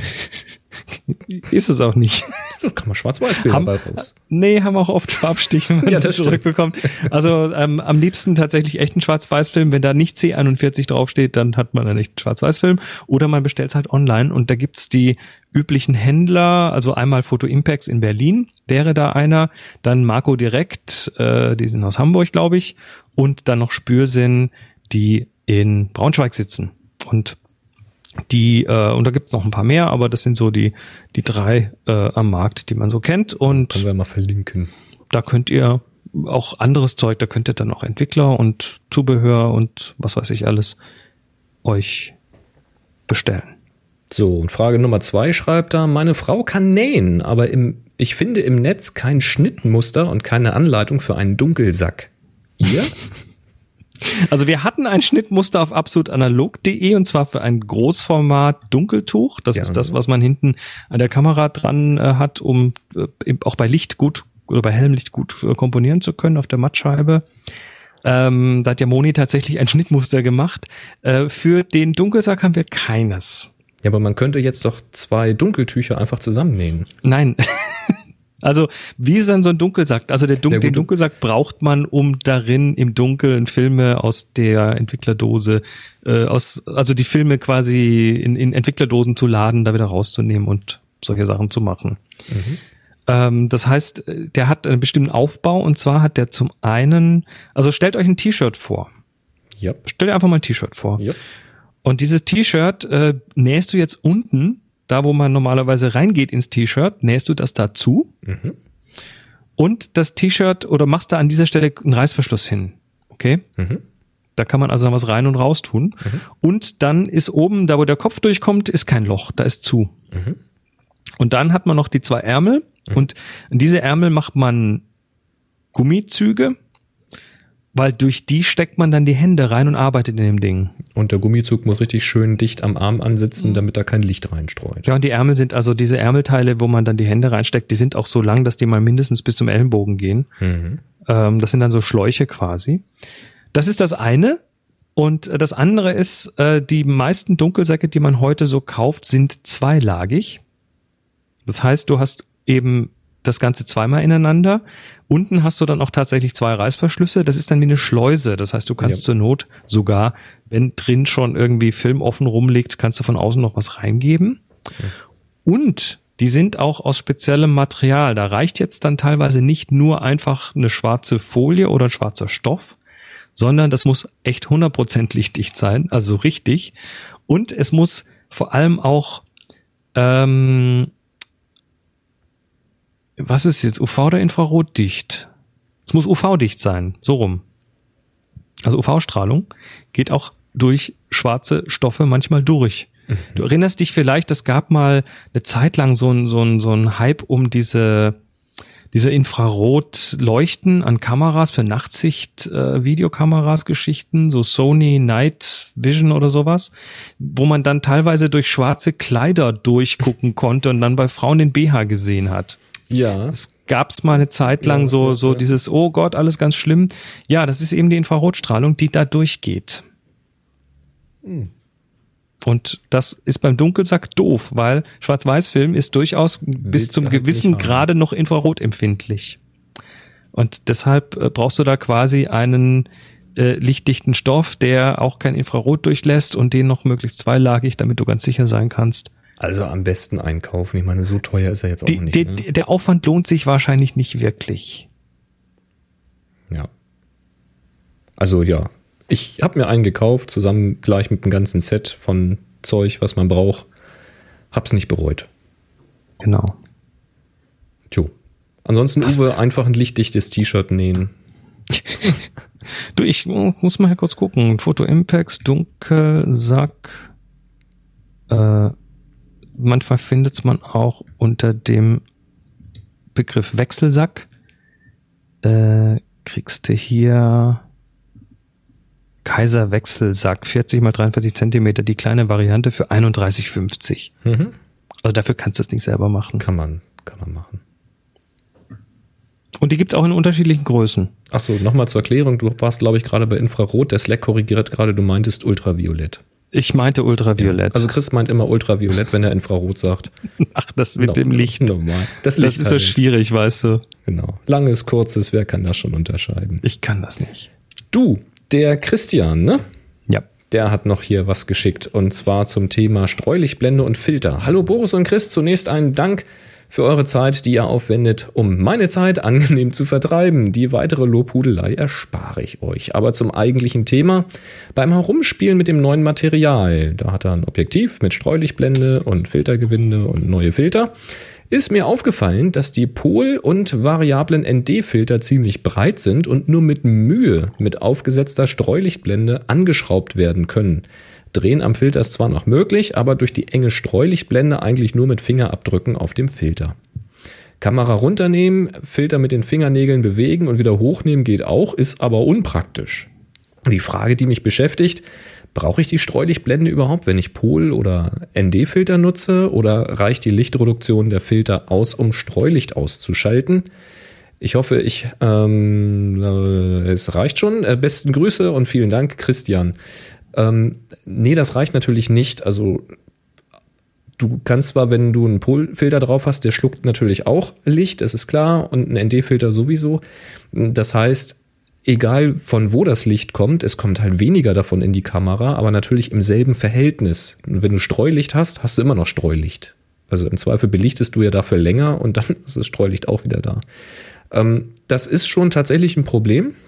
S2: Ist es auch nicht.
S1: Das kann man Schwarz-Weiß-Bilder bei raus.
S2: Nee, haben auch oft Farbstich, wenn man das zurückbekommt. Also am liebsten tatsächlich echten Schwarz-Weiß-Film. Wenn da nicht C41 draufsteht, dann hat man einen echten Schwarz-Weiß-Film. Oder man bestellt es halt online und da gibt's die üblichen Händler, also einmal Photo Impacts in Berlin, wäre da einer, dann Marco Direkt, die sind aus Hamburg, glaube ich, und dann noch Spürsinn, die in Braunschweig sitzen. Und und da gibt's noch ein paar mehr, aber das sind so die drei am Markt, die man so kennt. Und
S1: können wir mal verlinken.
S2: Da könnt ihr auch anderes Zeug, da könnt ihr dann auch Entwickler und Zubehör und was weiß ich alles euch bestellen.
S1: So, und Frage Nummer 2 schreibt da, meine Frau kann nähen, aber ich finde im Netz kein Schnittmuster und keine Anleitung für einen Dunkelsack. Ihr?
S2: Also wir hatten ein Schnittmuster auf absolutanalog.de und zwar für ein Großformat Dunkeltuch. Das ist das, was man hinten an der Kamera dran hat, um auch bei Licht gut oder bei hellem Licht gut komponieren zu können auf der Mattscheibe. Da hat ja Moni tatsächlich ein Schnittmuster gemacht. Für den Dunkelsack haben wir keines.
S1: Ja, aber man könnte jetzt doch 2 Dunkeltücher einfach zusammennähen.
S2: Nein. Also, wie ist dann so ein Dunkelsack? Also den Dunkelsack braucht man, um darin im Dunkeln Filme aus der Entwicklerdose, also die Filme quasi in Entwicklerdosen zu laden, da wieder rauszunehmen und solche Sachen zu machen. Mhm. Das heißt, der hat einen bestimmten Aufbau und zwar hat der zum einen, also stellt euch ein T-Shirt vor.
S1: Yep.
S2: Stellt dir einfach mal ein T-Shirt vor.
S1: Yep.
S2: Und dieses T-Shirt nähst du jetzt unten da wo man normalerweise reingeht ins T-Shirt, nähst du das da zu und das T-Shirt oder machst da an dieser Stelle einen Reißverschluss hin. Okay? Da kann man also noch was rein und raus tun. Und dann ist oben, da wo der Kopf durchkommt, ist kein Loch, da ist zu. Und dann hat man noch die 2 Ärmel und in diese Ärmel macht man Gummizüge, weil durch die steckt man dann die Hände rein und arbeitet in dem Ding.
S1: Und der Gummizug muss richtig schön dicht am Arm ansitzen, damit da kein Licht reinstreut.
S2: Ja, und die Ärmel sind also diese Ärmelteile, wo man dann die Hände reinsteckt, die sind auch so lang, dass die mal mindestens bis zum Ellenbogen gehen. Das sind dann so Schläuche quasi. Das ist das eine. Und das andere ist, die meisten Dunkelsäcke, die man heute so kauft, sind zweilagig. Das heißt, du hast eben das Ganze zweimal ineinander. Unten hast du dann auch tatsächlich 2 Reißverschlüsse. Das ist dann wie eine Schleuse. Das heißt, du kannst zur Not sogar, wenn drin schon irgendwie Film offen rumliegt, kannst du von außen noch was reingeben. Und die sind auch aus speziellem Material. Da reicht jetzt dann teilweise nicht nur einfach eine schwarze Folie oder ein schwarzer Stoff, sondern das muss echt 100% lichtdicht sein, also richtig. Und es muss vor allem auch, was ist jetzt, UV oder Infrarotdicht? Es muss UV-dicht sein, so rum. Also UV-Strahlung geht auch durch schwarze Stoffe manchmal durch. Du erinnerst dich vielleicht, es gab mal eine Zeit lang so ein Hype um diese Infrarotleuchten an Kameras für Nachtsicht, Videokameras, Geschichten, so Sony Night Vision oder sowas, wo man dann teilweise durch schwarze Kleider durchgucken konnte und dann bei Frauen den BH gesehen hat.
S1: Ja.
S2: Es gab's mal eine Zeit lang so dieses, oh Gott, alles ganz schlimm. Ja, das ist eben die Infrarotstrahlung, die da durchgeht. Und das ist beim Dunkelsack doof, weil Schwarz-Weiß-Film ist durchaus bis zum gewissen Grade noch infrarotempfindlich. Und deshalb brauchst du da quasi einen lichtdichten Stoff, der auch kein Infrarot durchlässt und den noch möglichst zweilagig, damit du ganz sicher sein kannst.
S1: Also am besten einkaufen. Ich meine, so teuer ist er jetzt auch nicht. Ne?
S2: Der Aufwand lohnt sich wahrscheinlich nicht wirklich.
S1: Ja. Also ja. Ich habe mir einen gekauft, zusammen gleich mit dem ganzen Set von Zeug, was man braucht. Hab's nicht bereut.
S2: Genau.
S1: Jo. Ansonsten, Uwe, einfach ein lichtdichtes T-Shirt nähen.
S2: Du, ich muss mal hier kurz gucken. Photo Impacts, Dunkelsack. Manchmal findet's man auch unter dem Begriff Wechselsack. Kriegst du hier Kaiser Wechselsack, 40 x 43 Zentimeter, die kleine Variante für 31,50. Also dafür kannst du es nicht selber machen.
S1: Kann man machen.
S2: Und die gibt's auch in unterschiedlichen Größen.
S1: Achso, nochmal zur Erklärung. Du warst, glaube ich, gerade bei Infrarot. Der Slack korrigiert gerade, du meintest Ultraviolett.
S2: Ich meinte Ultraviolett.
S1: Ja, also Chris meint immer Ultraviolett, wenn er Infrarot sagt.
S2: Ach, das mit dem Licht.
S1: Normal.
S2: Das ist so schwierig, weißt du.
S1: Genau. Langes, kurzes, wer kann das schon unterscheiden?
S2: Ich kann das nicht.
S1: Du, der Christian, ne?
S2: Ja.
S1: Der hat noch hier was geschickt und zwar zum Thema Streulichtblende und Filter. Hallo Boris und Chris, zunächst einen Dank für eure Zeit, die ihr aufwendet, um meine Zeit angenehm zu vertreiben. Die weitere Lobhudelei erspare ich euch. Aber zum eigentlichen Thema. Beim Herumspielen mit dem neuen Material, da hat er ein Objektiv mit Streulichtblende und Filtergewinde und neue Filter, ist mir aufgefallen, dass die Pol- und variablen ND-Filter ziemlich breit sind und nur mit Mühe mit aufgesetzter Streulichtblende angeschraubt werden können. Drehen am Filter ist zwar noch möglich, aber durch die enge Streulichtblende eigentlich nur mit Fingerabdrücken auf dem Filter. Kamera runternehmen, Filter mit den Fingernägeln bewegen und wieder hochnehmen geht auch, ist aber unpraktisch. Die Frage, die mich beschäftigt: Brauche ich die Streulichtblende überhaupt, wenn ich Pol- oder ND-Filter nutze, oder reicht die Lichtreduktion der Filter aus, um Streulicht auszuschalten? Ich hoffe, es reicht schon. Besten Grüße und vielen Dank, Christian. Nee, das reicht natürlich nicht. Also du kannst zwar, wenn du einen Pol-Filter drauf hast, der schluckt natürlich auch Licht, das ist klar, und ein ND-Filter sowieso. Das heißt, egal von wo das Licht kommt, es kommt halt weniger davon in die Kamera, aber natürlich im selben Verhältnis. Und wenn du Streulicht hast, hast du immer noch Streulicht. Also im Zweifel belichtest du ja dafür länger und dann ist das Streulicht auch wieder da. Das ist schon tatsächlich ein Problem.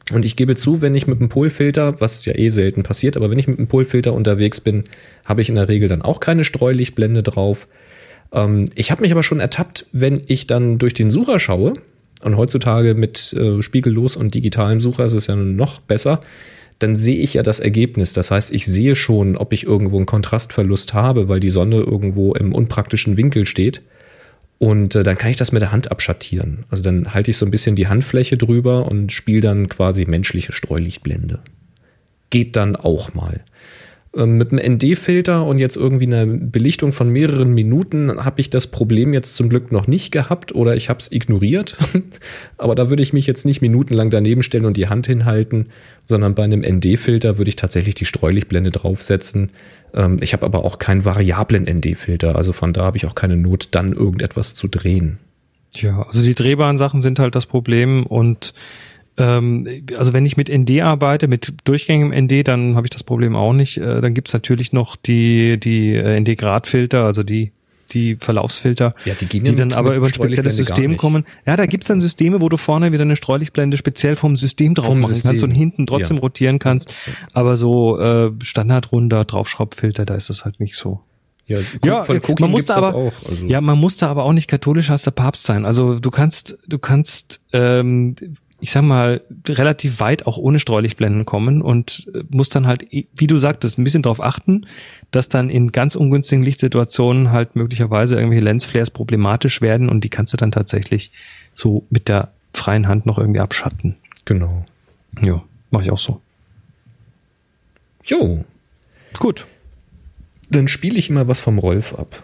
S1: Und ich gebe zu, wenn ich mit dem Polfilter, was ja selten passiert, aber wenn ich mit dem Polfilter unterwegs bin, habe ich in der Regel dann auch keine Streulichtblende drauf. Ich habe mich aber schon ertappt, wenn ich dann durch den Sucher schaue, und heutzutage mit spiegellos und digitalem Sucher ist es ja noch besser, dann sehe ich ja das Ergebnis. Das heißt, ich sehe schon, ob ich irgendwo einen Kontrastverlust habe, weil die Sonne irgendwo im unpraktischen Winkel steht. Und dann kann ich das mit der Hand abschattieren. Also dann halte ich so ein bisschen die Handfläche drüber und spiele dann quasi menschliche Streulichtblende. Geht dann auch mal. Mit einem ND-Filter und jetzt irgendwie einer Belichtung von mehreren Minuten habe ich das Problem jetzt zum Glück noch nicht gehabt oder ich habe es ignoriert. Aber da würde ich mich jetzt nicht minutenlang daneben stellen und die Hand hinhalten, sondern bei einem ND-Filter würde ich tatsächlich die Streulichtblende draufsetzen. Ich habe aber auch keinen variablen ND-Filter, also von da habe ich auch keine Not, dann irgendetwas zu drehen.
S2: Ja, also die drehbaren Sachen sind halt das Problem und also wenn ich mit ND arbeite, mit durchgängigem ND, dann habe ich das Problem auch nicht. Dann gibt's natürlich noch die ND-Gradfilter, also die Verlaufsfilter,
S1: ja, die
S2: dann aber über ein spezielles System kommen. Ja, da gibt's dann Systeme, wo du vorne wieder eine Streulichtblende speziell vom System drauf machen kannst und hinten trotzdem rotieren kannst. Aber so standardrunder Draufschraubfilter, da ist das halt nicht so.
S1: Ja, von Cooking
S2: man musste aber
S1: auch. Also.
S2: Ja, man musste aber auch nicht katholisch als der Papst sein. Also du kannst ich sag mal, relativ weit auch ohne Streulichtblenden kommen und muss dann halt, wie du sagtest, ein bisschen darauf achten, dass dann in ganz ungünstigen Lichtsituationen halt möglicherweise irgendwelche Lensflares problematisch werden und die kannst du dann tatsächlich so mit der freien Hand noch irgendwie abschatten.
S1: Genau.
S2: Ja, mache ich auch so.
S1: Jo.
S2: Gut.
S1: Dann spiele ich immer was vom Rolf ab.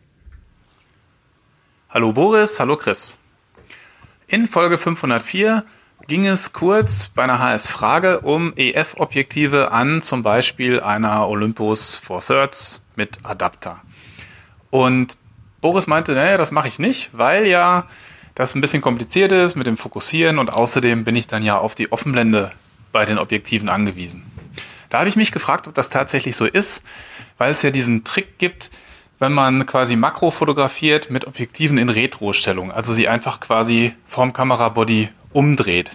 S5: Hallo Boris, hallo Chris. In Folge 504 ging es kurz bei einer HS-Frage um EF-Objektive an zum Beispiel einer Olympus 4/3 mit Adapter. Und Boris meinte, naja, das mache ich nicht, weil ja das ein bisschen kompliziert ist mit dem Fokussieren und außerdem bin ich dann ja auf die Offenblende bei den Objektiven angewiesen. Da habe ich mich gefragt, ob das tatsächlich so ist, weil es ja diesen Trick gibt, wenn man quasi Makro fotografiert mit Objektiven in Retro-Stellung, also sie einfach quasi vorm Kamerabody umdreht.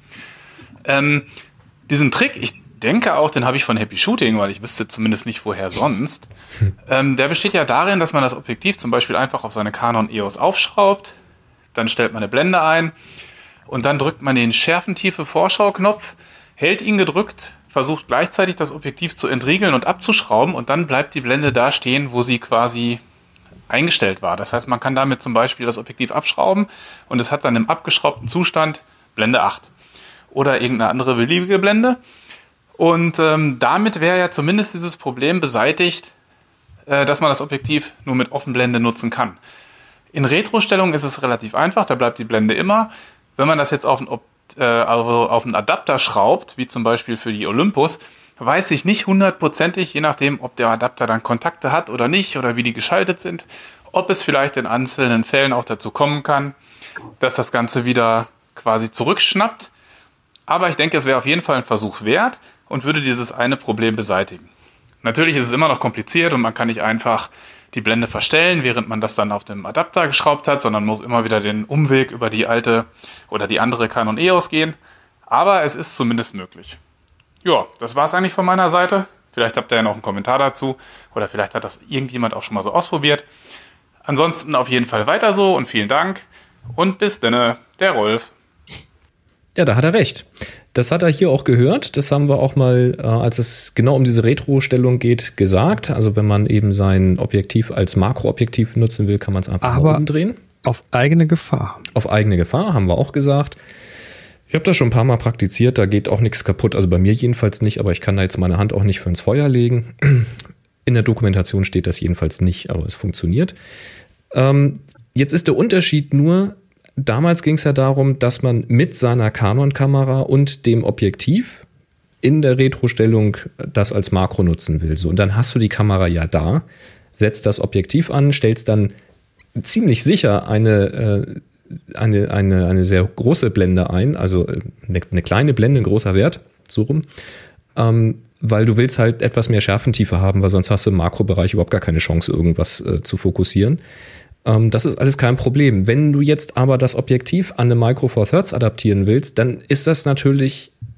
S5: Diesen Trick, ich denke auch, den habe ich von Happy Shooting, weil ich wüsste zumindest nicht, woher sonst. Der besteht ja darin, dass man das Objektiv zum Beispiel einfach auf seine Canon EOS aufschraubt, dann stellt man eine Blende ein und dann drückt man den Schärfentiefe-Vorschau-Knopf, hält ihn gedrückt, versucht gleichzeitig das Objektiv zu entriegeln und abzuschrauben und dann bleibt die Blende da stehen, wo sie quasi eingestellt war. Das heißt, man kann damit zum Beispiel das Objektiv abschrauben und es hat dann im abgeschraubten Zustand Blende 8 oder irgendeine andere beliebige Blende. Und damit wäre ja zumindest dieses Problem beseitigt, dass man das Objektiv nur mit Offenblende nutzen kann. In Retro-Stellung ist es relativ einfach, da bleibt die Blende immer. Wenn man das jetzt auf einen Adapter schraubt, wie zum Beispiel für die Olympus, weiß ich nicht hundertprozentig, je nachdem, ob der Adapter dann Kontakte hat oder nicht oder wie die geschaltet sind, ob es vielleicht in einzelnen Fällen auch dazu kommen kann, dass das Ganze wieder quasi zurückschnappt. Aber ich denke, es wäre auf jeden Fall ein Versuch wert und würde dieses eine Problem beseitigen. Natürlich ist es immer noch kompliziert und man kann nicht einfach die Blende verstellen, während man das dann auf dem Adapter geschraubt hat, sondern muss immer wieder den Umweg über die alte oder die andere Canon EOS gehen. Aber es ist zumindest möglich. Ja, das war es eigentlich von meiner Seite. Vielleicht habt ihr ja noch einen Kommentar dazu oder vielleicht hat das irgendjemand auch schon mal so ausprobiert. Ansonsten auf jeden Fall weiter so und vielen Dank und bis denne, der Rolf.
S1: Ja, da hat er recht. Das hat er hier auch gehört. Das haben wir auch mal, als es genau um diese Retro-Stellung geht, gesagt. Also wenn man eben sein Objektiv als Makroobjektiv nutzen will, kann man es einfach mal umdrehen.
S2: Auf eigene Gefahr.
S1: Auf eigene Gefahr, haben wir auch gesagt. Ich habe das schon ein paar Mal praktiziert, da geht auch nichts kaputt. Also bei mir jedenfalls nicht, aber ich kann da jetzt meine Hand auch nicht für ins Feuer legen. In der Dokumentation steht das jedenfalls nicht, aber es funktioniert. Jetzt ist der Unterschied nur, damals ging es ja darum, dass man mit seiner Canon-Kamera und dem Objektiv in der Retro-Stellung das als Makro nutzen will. So, und dann hast du die Kamera ja da, setzt das Objektiv an, stellst dann ziemlich sicher eine sehr große Blende ein, also eine kleine Blende, ein großer Wert, so rum, weil du willst halt etwas mehr Schärfentiefe haben, weil sonst hast du im Makrobereich überhaupt gar keine Chance, irgendwas zu fokussieren. Das ist alles kein Problem. Wenn du jetzt aber das Objektiv an eine Micro Four Thirds adaptieren willst, dann ist das natürlich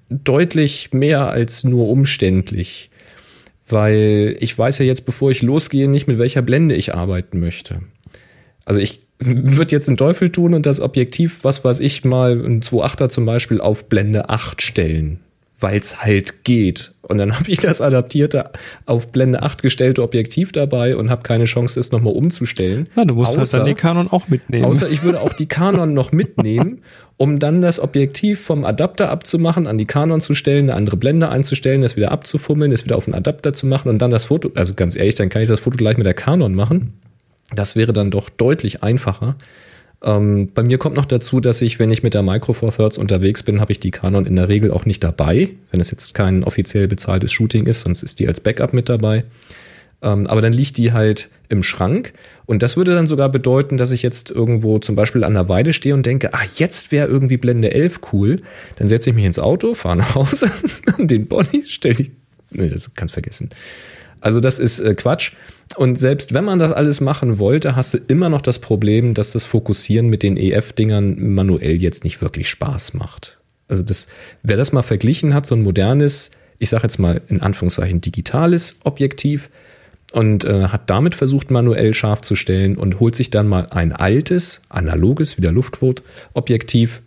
S1: deutlich mehr als nur umständlich. Weil ich weiß ja jetzt, bevor ich losgehe, nicht mit welcher Blende ich arbeiten möchte. Also ich würde jetzt einen Teufel tun und das Objektiv, was weiß ich mal, ein 2.8er zum Beispiel, auf Blende 8 stellen. Weil es halt geht. Und dann habe ich das adaptierte, auf Blende 8 gestellte Objektiv dabei und habe keine Chance, es nochmal umzustellen.
S2: Na, du musst halt dann die Canon auch mitnehmen.
S1: Außer ich würde auch die Canon noch mitnehmen, um dann das Objektiv vom Adapter abzumachen, an die Canon zu stellen, eine andere Blende einzustellen, das wieder abzufummeln, das wieder auf den Adapter zu machen und dann das Foto, also ganz ehrlich, dann kann ich das Foto gleich mit der Canon machen. Das wäre dann doch deutlich einfacher. Bei mir kommt noch dazu, dass ich, wenn ich mit der Micro Four Thirds unterwegs bin, habe ich die Canon in der Regel auch nicht dabei, wenn es jetzt kein offiziell bezahltes Shooting ist, sonst ist die als Backup mit dabei. Aber dann liegt die halt im Schrank und das würde dann sogar bedeuten, dass ich jetzt irgendwo zum Beispiel an der Weide stehe und denke, jetzt wäre irgendwie Blende 11 cool. Dann setze ich mich ins Auto, fahre nach Hause, den Body, das kannst vergessen. Also das ist Quatsch. Und selbst wenn man das alles machen wollte, hast du immer noch das Problem, dass das Fokussieren mit den EF-Dingern manuell jetzt nicht wirklich Spaß macht. Also wer das mal verglichen hat, so ein modernes, ich sage jetzt mal in Anführungszeichen digitales Objektiv und hat damit versucht, manuell scharf zu stellen und holt sich dann mal ein altes, analoges, wieder Luftquote, Objektiv,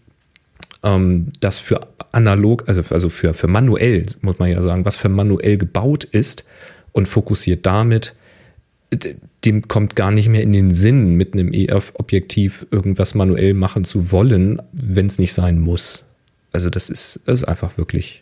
S1: das für analog, also für manuell, muss man ja sagen, was für manuell gebaut ist und fokussiert damit. Dem kommt gar nicht mehr in den Sinn, mit einem EF-Objektiv irgendwas manuell machen zu wollen, wenn es nicht sein muss. Also das ist einfach wirklich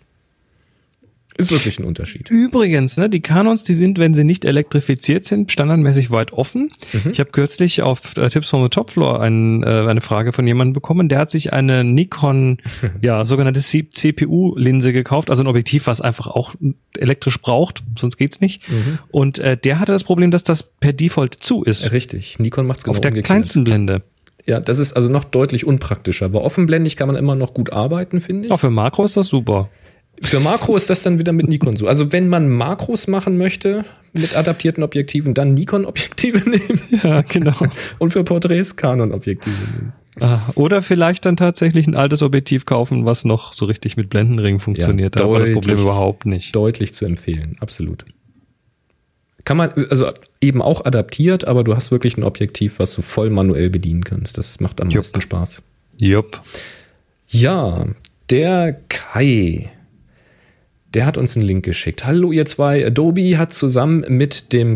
S1: ein Unterschied.
S2: Übrigens, ne, die Canons, die sind, wenn sie nicht elektrifiziert sind, standardmäßig weit offen. Ich habe kürzlich auf Tipps from the Top Floor eine Frage von jemandem bekommen, der hat sich eine Nikon, sogenannte CPU-Linse gekauft, also ein Objektiv, was einfach auch elektrisch braucht, sonst geht's nicht. Und der hatte das Problem, dass das per Default zu ist.
S1: Richtig, Nikon macht's genau
S2: auf der
S1: umgekehrt.
S2: Kleinsten Blende.
S1: Ja, das ist also noch deutlich unpraktischer. Aber offenblendig kann man immer noch gut arbeiten, finde ich.
S2: Auch für Makro ist das super.
S1: Für Makro ist das dann wieder mit Nikon so. Also wenn man Makros machen möchte mit adaptierten Objektiven, dann Nikon-Objektive nehmen.
S2: Ja, genau.
S1: Und für Porträts Canon-Objektive nehmen.
S2: Oder vielleicht dann tatsächlich ein altes Objektiv kaufen, was noch so richtig mit Blendenring funktioniert. Da war das Problem überhaupt nicht.
S1: Deutlich zu empfehlen, absolut. Kann man, also eben auch adaptiert, aber du hast wirklich ein Objektiv, was du voll manuell bedienen kannst. Das macht am meisten Spaß.
S2: Jupp.
S1: Ja, der Kai, der hat uns einen Link geschickt. Hallo ihr zwei, Adobe hat zusammen mit der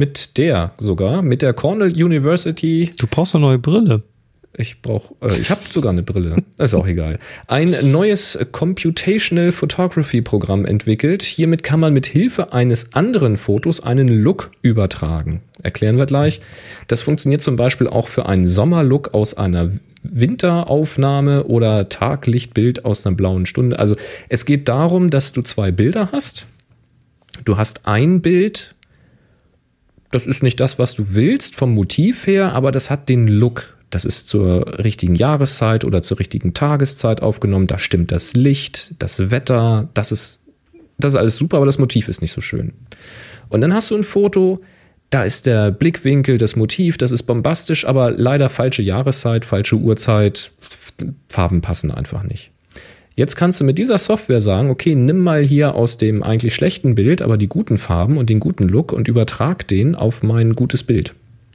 S1: Cornell University.
S2: Du brauchst eine neue Brille.
S1: Ich habe sogar eine Brille, ist auch egal. Ein neues Computational Photography Programm entwickelt. Hiermit kann man mit Hilfe eines anderen Fotos einen Look übertragen. Erklären wir gleich. Das funktioniert zum Beispiel auch für einen Sommerlook aus einer Winteraufnahme oder Taglichtbild aus einer blauen Stunde. Also es geht darum, dass du zwei Bilder hast. Du hast ein Bild, das ist nicht das, was du willst vom Motiv her, aber das hat den Look. Das ist zur richtigen Jahreszeit oder zur richtigen Tageszeit aufgenommen. Da stimmt das Licht, das Wetter, das ist alles super, aber das Motiv ist nicht so schön. Und dann hast du ein Foto, da ist der Blickwinkel, das Motiv, das ist bombastisch, aber leider falsche Jahreszeit, falsche Uhrzeit, Farben passen einfach nicht. Jetzt kannst du mit dieser Software sagen, okay, nimm mal hier aus dem eigentlich schlechten Bild, aber die guten Farben und den guten Look und übertrag den auf mein gutes Bild.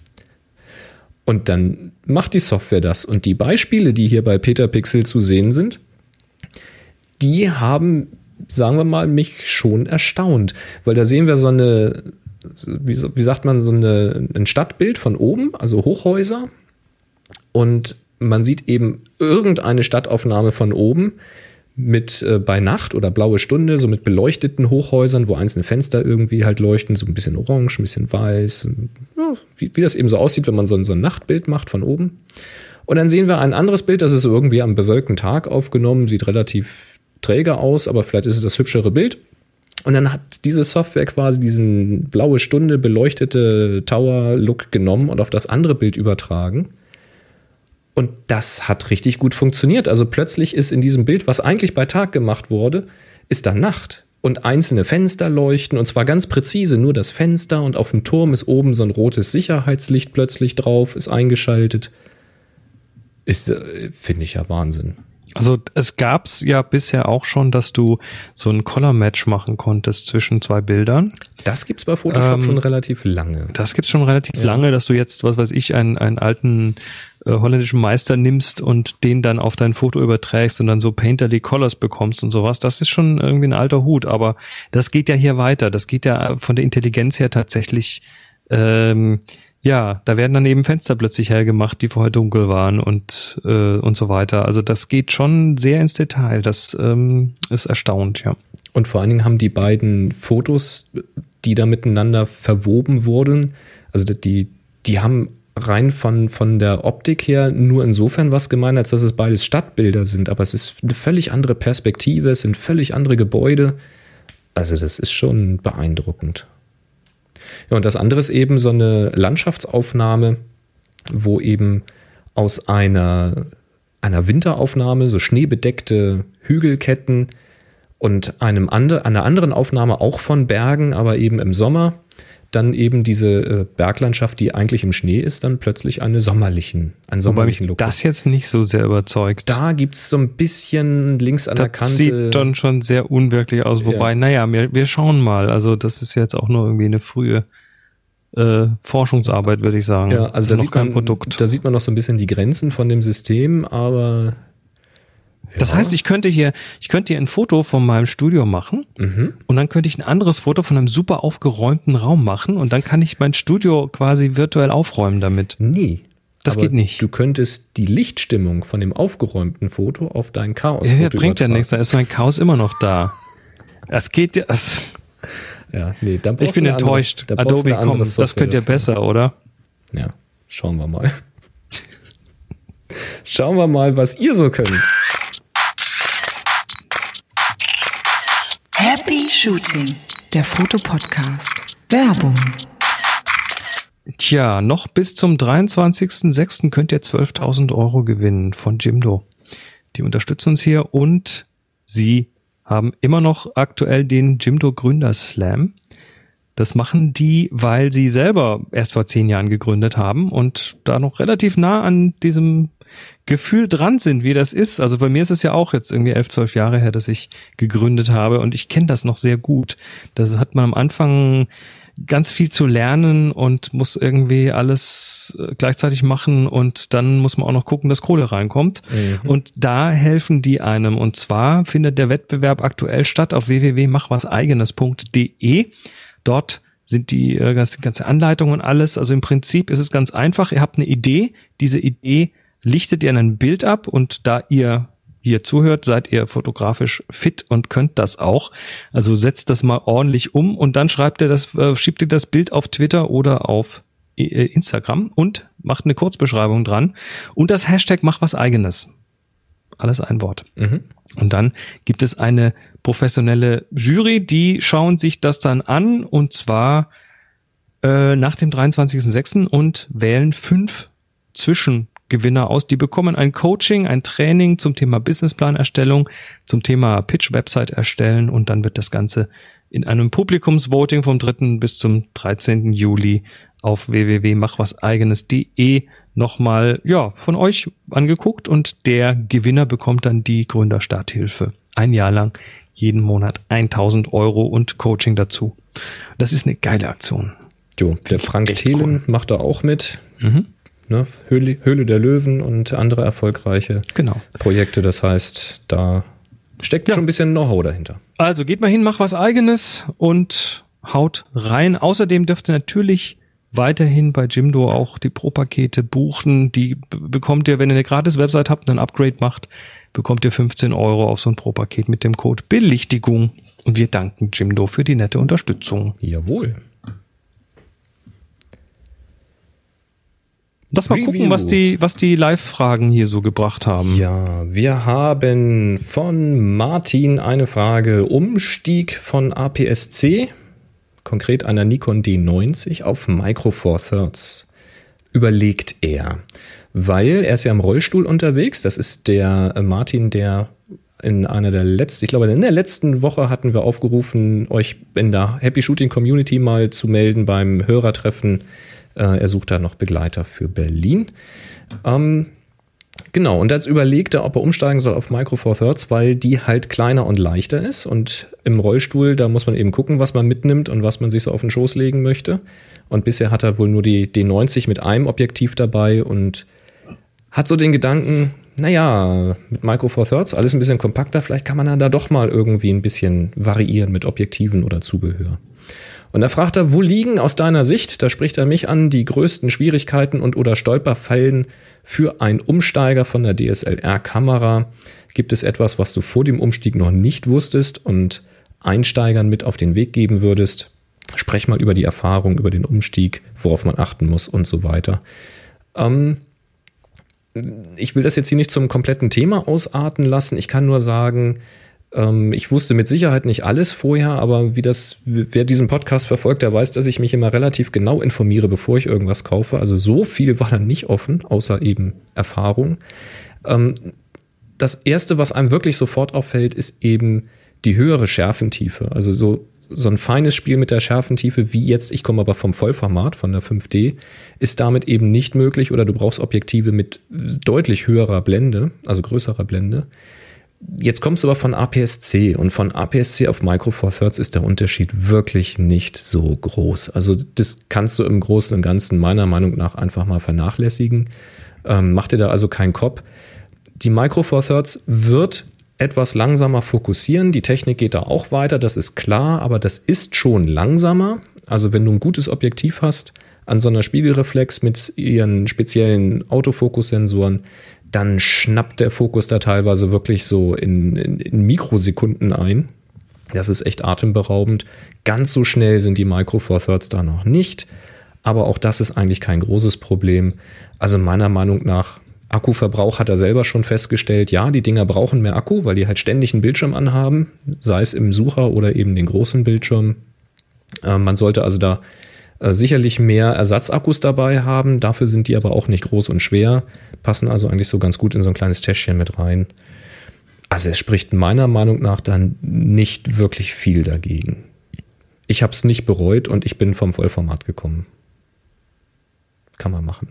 S1: Und dann macht die Software das. Und die Beispiele, die hier bei Petapixel zu sehen sind, die haben, sagen wir mal, mich schon erstaunt. Weil da sehen wir so eine, wie sagt man, ein Stadtbild von oben, also Hochhäuser. Und man sieht eben irgendeine Stadtaufnahme von oben mit bei Nacht oder blaue Stunde, so mit beleuchteten Hochhäusern, wo einzelne Fenster irgendwie halt leuchten, so ein bisschen orange, ein bisschen weiß, ja, wie das eben so aussieht, wenn man so ein Nachtbild macht von oben. Und dann sehen wir ein anderes Bild, das ist irgendwie am bewölkten Tag aufgenommen, sieht relativ träge aus, aber vielleicht ist es das hübschere Bild. Und dann hat diese Software quasi diesen blaue Stunde beleuchtete Tower-Look genommen und auf das andere Bild übertragen. Und das hat richtig gut funktioniert. Also plötzlich ist in diesem Bild, was eigentlich bei Tag gemacht wurde, ist dann Nacht. Und einzelne Fenster leuchten, und zwar ganz präzise, nur das Fenster. Und auf dem Turm ist oben so ein rotes Sicherheitslicht plötzlich drauf, ist eingeschaltet. Finde ich ja Wahnsinn.
S2: Also es gab's ja bisher auch schon, dass du so ein Color-Match machen konntest zwischen zwei Bildern.
S1: Das gibt's bei Photoshop schon relativ lange.
S2: Das gibt's schon relativ lange, dass du jetzt, was weiß ich, einen alten holländischen Meister nimmst und den dann auf dein Foto überträgst und dann so Painterly Colors bekommst und sowas. Das ist schon irgendwie ein alter Hut, aber das geht ja hier weiter. Das geht ja von der Intelligenz her tatsächlich, ja, da werden dann eben Fenster plötzlich hell gemacht, die vorher dunkel waren und so weiter. Also das geht schon sehr ins Detail. Das ist erstaunt, ja.
S1: Und vor allen Dingen haben die beiden Fotos, die da miteinander verwoben wurden, also die haben rein von der Optik her nur insofern was gemeint, als dass es beides Stadtbilder sind. Aber es ist eine völlig andere Perspektive, es sind völlig andere Gebäude. Also das ist schon beeindruckend. Ja, und das andere ist eben so eine Landschaftsaufnahme, wo eben aus einer Winteraufnahme so schneebedeckte Hügelketten und einer anderen Aufnahme auch von Bergen, aber eben im Sommer, dann eben diese Berglandschaft, die eigentlich im Schnee ist, dann plötzlich einen sommerlichen Look.
S2: Das jetzt nicht so sehr überzeugt.
S1: Da gibt's so ein bisschen links an der Kante.
S2: Das sieht dann schon sehr unwirklich aus, wobei, naja, wir schauen mal. Also das ist jetzt auch nur irgendwie eine frühe Forschungsarbeit, würde ich sagen.
S1: Ja, also
S2: das ist noch kein Produkt.
S1: Da sieht man noch so ein bisschen die Grenzen von dem System, aber
S2: das heißt, ich könnte hier ein Foto von meinem Studio machen und dann könnte ich ein anderes Foto von einem super aufgeräumten Raum machen und dann kann ich mein Studio quasi virtuell aufräumen damit.
S1: Nee.
S2: Das geht nicht.
S1: Du könntest die Lichtstimmung von dem aufgeräumten Foto auf dein Chaos-Foto
S2: das bringt ja nichts, da ist mein Chaos immer noch da. Das geht ja.
S1: Ja, nee, dann
S2: ich bin enttäuscht. Adobe, komm, das könnt ihr besser, oder?
S1: Ja, schauen wir mal. Schauen wir mal, was ihr so könnt.
S4: Happy Shooting, der Fotopodcast. Werbung.
S2: Tja, noch bis zum 23.06. könnt ihr 12.000 € gewinnen von Jimdo. Die unterstützen uns hier und sie haben immer noch aktuell den Jimdo Gründerslam. Das machen die, weil sie selber erst vor 10 Jahren gegründet haben und da noch relativ nah an diesem Gefühl dran sind, wie das ist. Also bei mir ist es ja auch jetzt irgendwie 11, 12 Jahre her, dass ich gegründet habe und ich kenne das noch sehr gut. Das hat man am Anfang ganz viel zu lernen und muss irgendwie alles gleichzeitig machen und dann muss man auch noch gucken, dass Kohle reinkommt. Und da helfen die einem. Und zwar findet der Wettbewerb aktuell statt auf www.machwaseigenes.de. Dort sind die ganze Anleitung und alles. Also im Prinzip ist es ganz einfach. Ihr habt eine Idee. Diese Idee lichtet ihr in ein Bild ab und da ihr hier zuhört, seid ihr fotografisch fit und könnt das auch. Also setzt das mal ordentlich um und dann schiebt ihr das Bild auf Twitter oder auf Instagram und macht eine Kurzbeschreibung dran und das Hashtag mach was eigenes. Alles ein Wort. Und dann gibt es eine professionelle Jury, die schauen sich das dann an und zwar nach dem 23.06. und wählen 5 Zwischengewinner aus. Die bekommen ein Coaching, ein Training zum Thema Businessplanerstellung, zum Thema Pitch-Website erstellen und dann wird das Ganze in einem Publikumsvoting vom 3. bis zum 13. Juli auf www.machwaseigenes.de nochmal von euch angeguckt und der Gewinner bekommt dann die Gründerstarthilfe. 1 Jahr lang, jeden Monat 1.000 € und Coaching dazu. Das ist eine geile Aktion.
S1: Jo, der Frank Thelen macht da auch mit. Ne, Höhle der Löwen und andere erfolgreiche Projekte. Das heißt, da steckt schon ein bisschen Know-how dahinter.
S2: Also geht mal hin, mach was Eigenes und haut rein. Außerdem dürft ihr natürlich weiterhin bei Jimdo auch die Pro-Pakete buchen. Die bekommt ihr, wenn ihr eine Gratis-Website habt und ein Upgrade macht, bekommt ihr 15 € auf so ein Pro-Paket mit dem Code Belichtigung. Und wir danken Jimdo für die nette Unterstützung.
S1: Jawohl.
S2: Lass mal gucken, was die Live-Fragen hier so gebracht haben.
S1: Ja, wir haben von Martin eine Frage. Umstieg von APS-C, konkret einer Nikon D90 auf Micro Four Thirds. Überlegt er, weil er ist ja im Rollstuhl unterwegs. Das ist der Martin, der in der letzten Woche hatten wir aufgerufen, euch in der Happy Shooting Community mal zu melden beim Hörertreffen. Er sucht da noch Begleiter für Berlin. Genau, und jetzt überlegt er, ob er umsteigen soll auf Micro Four Thirds, weil die halt kleiner und leichter ist. Und im Rollstuhl, da muss man eben gucken, was man mitnimmt und was man sich so auf den Schoß legen möchte. Und bisher hat er wohl nur die D90 mit einem Objektiv dabei und hat so den Gedanken, naja, mit Micro Four Thirds alles ein bisschen kompakter, vielleicht kann man dann da doch mal irgendwie ein bisschen variieren mit Objektiven oder Zubehör. Und da fragt er, wo liegen aus deiner Sicht, da spricht er mich an, die größten Schwierigkeiten und oder Stolperfallen für einen Umsteiger von der DSLR-Kamera? Gibt es etwas, was du vor dem Umstieg noch nicht wusstest und Einsteigern mit auf den Weg geben würdest? Sprech mal über die Erfahrung, über den Umstieg, worauf man achten muss und so weiter. Ich will das jetzt hier nicht zum kompletten Thema ausarten lassen. Ich kann nur sagen, ich wusste mit Sicherheit nicht alles vorher, aber wer diesen Podcast verfolgt, der weiß, dass ich mich immer relativ genau informiere, bevor ich irgendwas kaufe. Also so viel war dann nicht offen, außer eben Erfahrung. Das Erste, was einem wirklich sofort auffällt, ist eben die höhere Schärfentiefe. Also so ein feines Spiel mit der Schärfentiefe wie jetzt, ich komme aber vom Vollformat, von der 5D, ist damit eben nicht möglich oder du brauchst Objektive mit deutlich höherer Blende, also größerer Blende. Jetzt kommst du aber von APS-C und von APS-C auf Micro Four Thirds ist der Unterschied wirklich nicht so groß. Also das kannst du im Großen und Ganzen meiner Meinung nach einfach mal vernachlässigen. Mach dir da also keinen Kopf. Die Micro Four Thirds wird etwas langsamer fokussieren. Die Technik geht da auch weiter, das ist klar, aber das ist schon langsamer. Also wenn du ein gutes Objektiv hast an so einer Spiegelreflex mit ihren speziellen Autofokussensoren, dann schnappt der Fokus da teilweise wirklich so in Mikrosekunden ein. Das ist echt atemberaubend. Ganz so schnell sind die Micro Four Thirds da noch nicht, aber auch das ist eigentlich kein großes Problem. Also meiner Meinung nach, Akkuverbrauch hat er selber schon festgestellt, ja, die Dinger brauchen mehr Akku, weil die halt ständig einen Bildschirm anhaben, sei es im Sucher oder eben den großen Bildschirm. Man sollte also da sicherlich mehr Ersatzakkus dabei haben, dafür sind die aber auch nicht groß und schwer, passen also eigentlich so ganz gut in so ein kleines Täschchen mit rein. Also es spricht meiner Meinung nach dann nicht wirklich viel dagegen. Ich habe es nicht bereut und ich bin vom Vollformat gekommen. Kann man machen.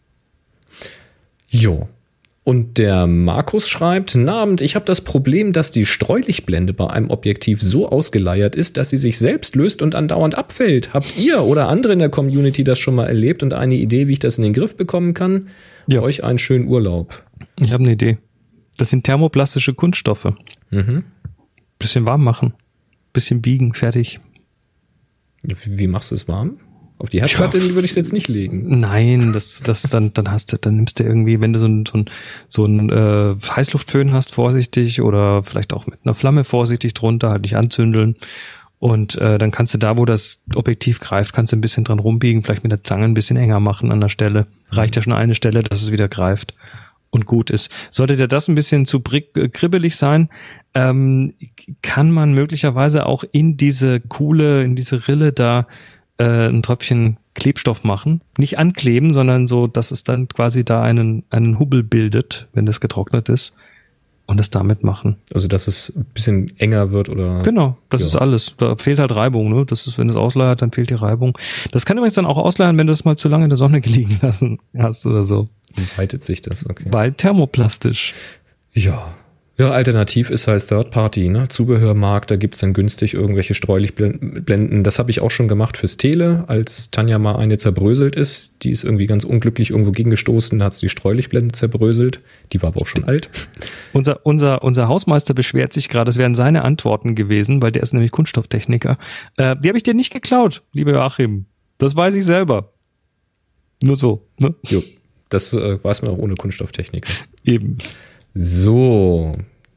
S1: Jo. Und der Markus schreibt, guten Abend, ich habe das Problem, dass die Streulichtblende bei einem Objektiv so ausgeleiert ist, dass sie sich selbst löst und andauernd abfällt. Habt ihr oder andere in der Community das schon mal erlebt und eine Idee, wie ich das in den Griff bekommen kann? Ja. Euch einen schönen Urlaub.
S2: Ich habe eine Idee. Das sind thermoplastische Kunststoffe. Bisschen warm machen. Bisschen biegen, fertig.
S1: Wie machst du es warm? Auf die Herdplatte würde ich es jetzt nicht legen.
S2: Nein, dann nimmst du irgendwie, wenn du so ein Heißluftföhn hast, vorsichtig oder vielleicht auch mit einer Flamme vorsichtig drunter, halt nicht anzündeln. Und dann kannst du da, wo das Objektiv greift, kannst du ein bisschen dran rumbiegen, vielleicht mit der Zange ein bisschen enger machen an der Stelle. Reicht ja schon eine Stelle, dass es wieder greift und gut ist. Sollte dir das ein bisschen zu kribbelig sein, kann man möglicherweise auch in diese Rille da ein Tröpfchen Klebstoff machen. Nicht ankleben, sondern so, dass es dann quasi da einen Hubbel bildet, wenn das getrocknet ist. Und das damit machen.
S1: Also, dass es ein bisschen enger wird oder?
S2: Genau, das ist alles. Da fehlt halt Reibung, ne? Das ist, wenn es ausleiert, dann fehlt die Reibung. Das kann übrigens dann auch ausleiern, wenn du es mal zu lange in der Sonne liegen lassen hast oder so.
S1: Wie weitet sich das? Okay.
S2: Weil thermoplastisch.
S1: Ja. Ja, alternativ ist halt Third Party, ne? Zubehörmarkt, da gibt's dann günstig irgendwelche Streulichtblenden. Das habe ich auch schon gemacht fürs Tele, als Tanja mal eine zerbröselt ist. Die ist irgendwie ganz unglücklich irgendwo gegengestoßen, da hat's die Streulichtblende zerbröselt. Die war aber auch schon alt.
S2: Unser Hausmeister beschwert sich gerade, das wären seine Antworten gewesen, weil der ist nämlich Kunststofftechniker. Die habe ich dir nicht geklaut, lieber Joachim. Das weiß ich selber. Nur so, ne?
S1: Jo, das weiß man auch ohne Kunststofftechniker.
S2: Eben.
S1: So.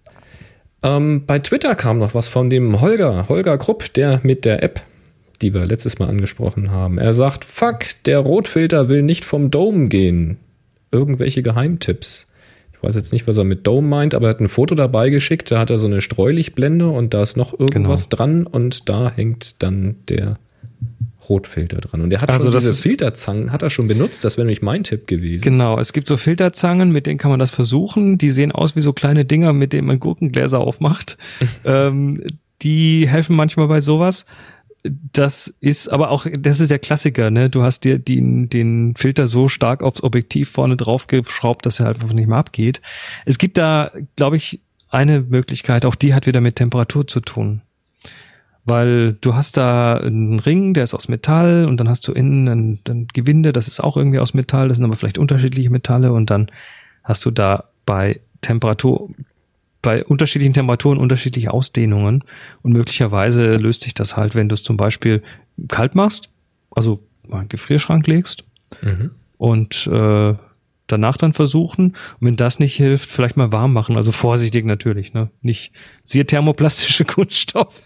S1: Bei Twitter kam noch was von dem Holger Krupp, der mit der App, die wir letztes Mal angesprochen haben. Er sagt, fuck, der Rotfilter will nicht vom Dome gehen. Irgendwelche Geheimtipps. Ich weiß jetzt nicht, was er mit Dome meint, aber er hat ein Foto dabei geschickt, da hat er so eine Streulichtblende und da ist noch irgendwas dran und da hängt dann der Rotfilter dran. Und der hat also schon diese Filterzangen, hat er schon benutzt, das wäre nämlich mein Tipp gewesen.
S2: Genau, es gibt so Filterzangen, mit denen kann man das versuchen. Die sehen aus wie so kleine Dinger, mit denen man Gurkengläser aufmacht. Die helfen manchmal bei sowas. das ist aber auch, das ist der Klassiker, ne? Du hast dir den Filter so stark aufs Objektiv vorne drauf geschraubt, dass er halt einfach nicht mehr abgeht. Es gibt da, glaube ich, eine Möglichkeit, auch die hat wieder mit Temperatur zu tun. Weil du hast da einen Ring, der ist aus Metall und dann hast du innen ein Gewinde, das ist auch irgendwie aus Metall, das sind aber vielleicht unterschiedliche Metalle und dann hast du da bei unterschiedlichen Temperaturen unterschiedliche Ausdehnungen und möglicherweise löst sich das halt, wenn du es zum Beispiel kalt machst, also mal einen Gefrierschrank legst und danach dann versuchen und wenn das nicht hilft, vielleicht mal warm machen, also vorsichtig natürlich, ne? Nicht siehe thermoplastische Kunststoffe,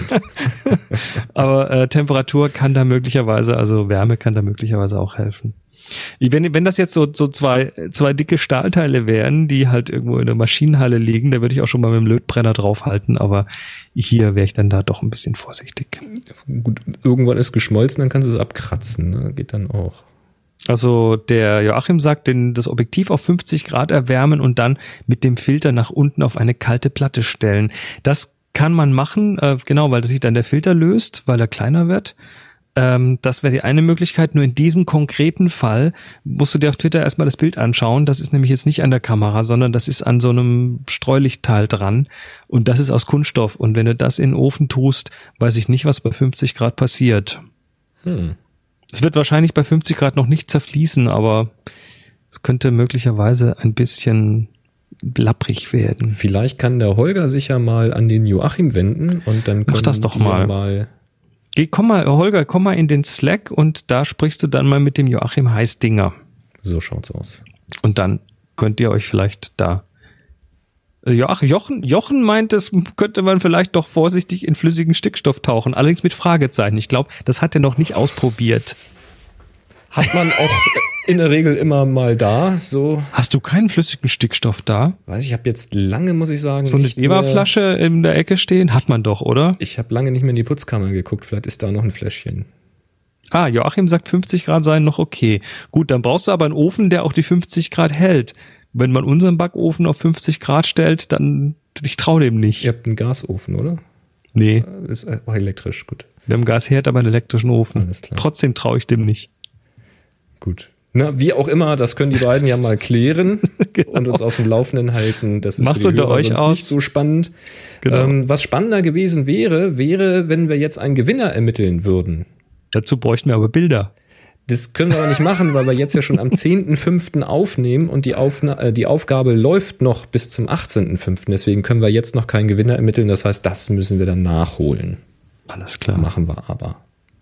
S2: aber Temperatur kann da möglicherweise, also Wärme kann da möglicherweise auch helfen. Wenn das jetzt so zwei dicke Stahlteile wären, die halt irgendwo in der Maschinenhalle liegen, da würde ich auch schon mal mit dem Lötbrenner draufhalten, aber hier wäre ich dann da doch ein bisschen vorsichtig.
S1: Gut, irgendwann ist geschmolzen, dann kannst du es abkratzen, ne? Geht dann auch.
S2: Also der Joachim sagt, das Objektiv auf 50 Grad erwärmen und dann mit dem Filter nach unten auf eine kalte Platte stellen. Das kann man machen, genau, weil sich dann der Filter löst, weil er kleiner wird. Das wäre die eine Möglichkeit, nur in diesem konkreten Fall musst du dir auf Twitter erstmal das Bild anschauen. Das ist nämlich jetzt nicht an der Kamera, sondern das ist an so einem Streulichtteil dran und das ist aus Kunststoff. Und wenn du das in den Ofen tust, weiß ich nicht, was bei 50 Grad passiert. Es wird wahrscheinlich bei 50 Grad noch nicht zerfließen, aber es könnte möglicherweise ein bisschen lapprig werden.
S1: Vielleicht kann der Holger sich ja mal an den Joachim wenden und dann
S2: mach das doch mal. Holger, komm mal in den Slack und da sprichst du dann mal mit dem Joachim Heißdinger.
S1: So schaut's aus.
S2: Und dann könnt ihr euch vielleicht da... Jochen meint, das könnte man vielleicht doch vorsichtig in flüssigen Stickstoff tauchen, allerdings mit Fragezeichen. Ich glaube, das hat er noch nicht ausprobiert.
S1: Hat man auch in der Regel immer mal da. So.
S2: Hast du keinen flüssigen Stickstoff da?
S1: Weiß ich habe jetzt lange, muss ich sagen,
S2: so eine Weberflasche in der Ecke stehen? Hat man doch, oder?
S1: Ich habe lange nicht mehr in die Putzkammer geguckt. Vielleicht ist da noch ein Fläschchen.
S2: Ah, Joachim sagt 50 Grad seien noch okay. Gut, dann brauchst du aber einen Ofen, der auch die 50 Grad hält. Wenn man unseren Backofen auf 50 Grad stellt, dann, ich traue dem nicht.
S1: Ihr habt einen Gasofen, oder?
S2: Nee.
S1: Ist auch elektrisch, gut.
S2: Wir haben Gasherd, aber einen elektrischen Ofen.
S1: Alles klar.
S2: Trotzdem traue ich dem nicht.
S1: Gut. Na, wie auch immer, das können die beiden ja mal klären genau. Und uns auf dem Laufenden halten. Das ist
S2: macht
S1: für die
S2: unter euch
S1: sonst
S2: aus.
S1: Nicht so spannend.
S2: Genau.
S1: Was spannender gewesen wäre, wenn wir jetzt einen Gewinner ermitteln würden.
S2: Dazu bräuchten wir aber Bilder.
S1: Das können wir aber nicht machen, weil wir jetzt ja schon am 10.05. aufnehmen und die Aufgabe läuft noch bis zum 18.05. Deswegen können wir jetzt noch keinen Gewinner ermitteln. Das heißt, das müssen wir dann nachholen.
S2: Alles klar.
S1: Machen wir aber.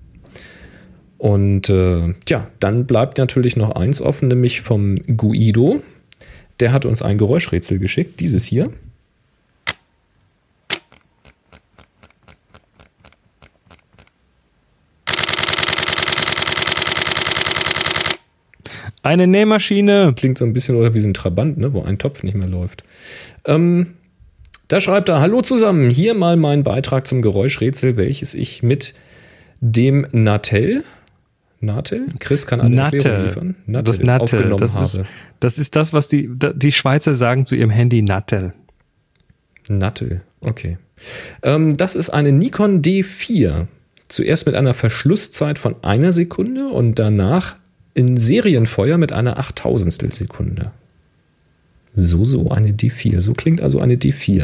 S1: Und dann bleibt natürlich noch eins offen, nämlich vom Guido. Der hat uns ein Geräuschrätsel geschickt, dieses hier.
S2: Eine Nähmaschine.
S1: Klingt so ein bisschen oder wie so ein Trabant, ne, wo ein Topf nicht mehr läuft. Da schreibt er: Hallo zusammen, hier mal mein Beitrag zum Geräuschrätsel, welches ich mit dem Natel, Chris kann eine Erklärung liefern,
S2: Natel
S1: aufgenommen
S2: habe. Das ist das, was die Schweizer sagen zu ihrem Handy, Natel.
S1: Natel, okay. Das ist eine Nikon D4. Zuerst mit einer Verschlusszeit von 1 Sekunde und danach in Serienfeuer mit einer 8/1000 Sekunde. So eine D4. So klingt also eine D4.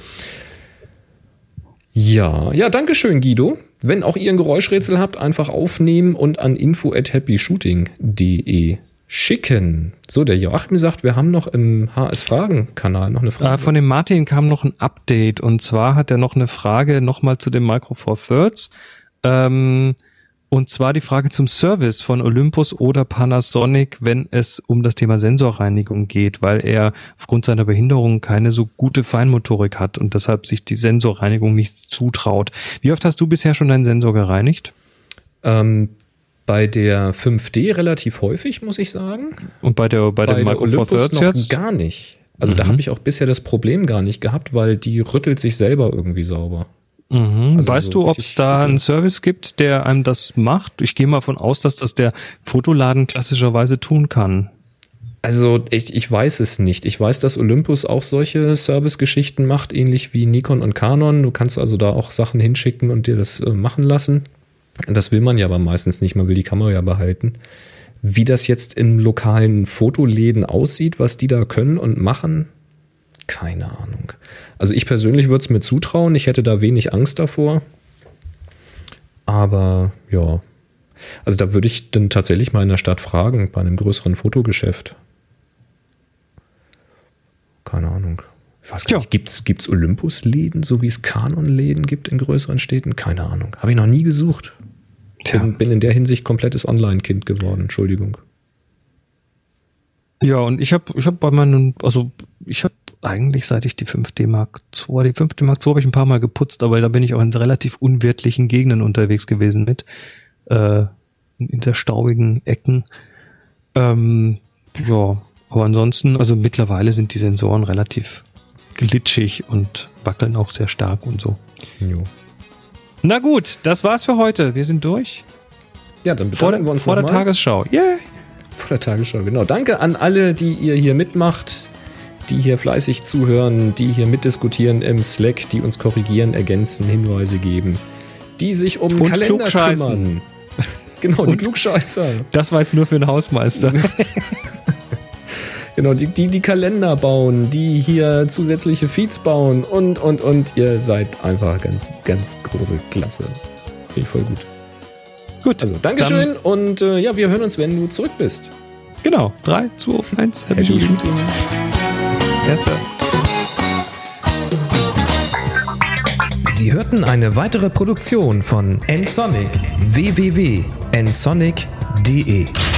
S1: Ja, danke schön, Guido. Wenn auch ihr ein Geräuschrätsel habt, einfach aufnehmen und an info@happyshooting.de schicken. So, der Joachim sagt, wir haben noch im HS-Fragen-Kanal noch eine Frage.
S2: Von dem Martin kam noch ein Update und zwar hat er noch eine Frage nochmal zu dem Micro Four Thirds. Und zwar die Frage zum Service von Olympus oder Panasonic, wenn es um das Thema Sensorreinigung geht, weil er aufgrund seiner Behinderung keine so gute Feinmotorik hat und deshalb sich die Sensorreinigung nicht zutraut. Wie oft hast du bisher schon deinen Sensor gereinigt?
S1: Bei der 5D relativ häufig, muss ich sagen.
S2: Und bei dem Micro Four Thirds jetzt?
S1: Gar nicht. Also da habe ich auch bisher das Problem gar nicht gehabt, weil die rüttelt sich selber irgendwie sauber.
S2: Also weißt du, ob es da einen Service gibt, der einem das macht? Ich gehe mal von aus, dass das der Fotoladen klassischerweise tun kann.
S1: Also ich weiß es nicht. Ich weiß, dass Olympus auch solche Service-Geschichten macht, ähnlich wie Nikon und Canon. Du kannst also da auch Sachen hinschicken und dir das machen lassen. Das will man ja aber meistens nicht. Man will die Kamera ja behalten. Wie das jetzt in lokalen Fotoläden aussieht, was die da können und machen, keine Ahnung. Also ich persönlich würde es mir zutrauen. Ich hätte da wenig Angst davor. Aber ja, also da würde ich dann tatsächlich mal in der Stadt fragen, bei einem größeren Fotogeschäft. Keine Ahnung. Ich weiß gar nicht, gibt's Olympus-Läden, so wie es Canon-Läden gibt in größeren Städten? Keine Ahnung. Habe ich noch nie gesucht. Bin in der Hinsicht komplettes Online-Kind geworden. Entschuldigung.
S2: Ja, und ich habe eigentlich, seit ich die 5D Mark II habe ich ein paar Mal geputzt, aber da bin ich auch in relativ unwirtlichen Gegenden unterwegs gewesen mit. In der staubigen Ecken. Ja, aber ansonsten, also mittlerweile sind die Sensoren relativ glitschig und wackeln auch sehr stark und so.
S1: Jo.
S2: Na gut, das war's für heute. Wir sind durch.
S1: Ja, dann bedanken wir uns
S2: vor der Tagesschau. Yeah.
S1: Vor der Tagesschau, genau. Danke an alle, die ihr hier mitmacht, die hier fleißig zuhören, die hier mitdiskutieren im Slack, die uns korrigieren, ergänzen, Hinweise geben, die sich um
S2: und
S1: Kalender kümmern. Genau, die Klugscheißer.
S2: Das war jetzt nur für den Hausmeister.
S1: Genau, die Kalender bauen, die hier zusätzliche Feeds bauen und. Ihr seid einfach ganz, ganz große Klasse. Finde ich voll gut. Gut. Also, Dankeschön und ja, wir hören uns, wenn du zurück bist.
S2: Genau. 3, 2, 1.
S1: Happy Shooting.
S2: Erster.
S1: Sie hörten eine weitere Produktion von nsonic. www.nsonic.de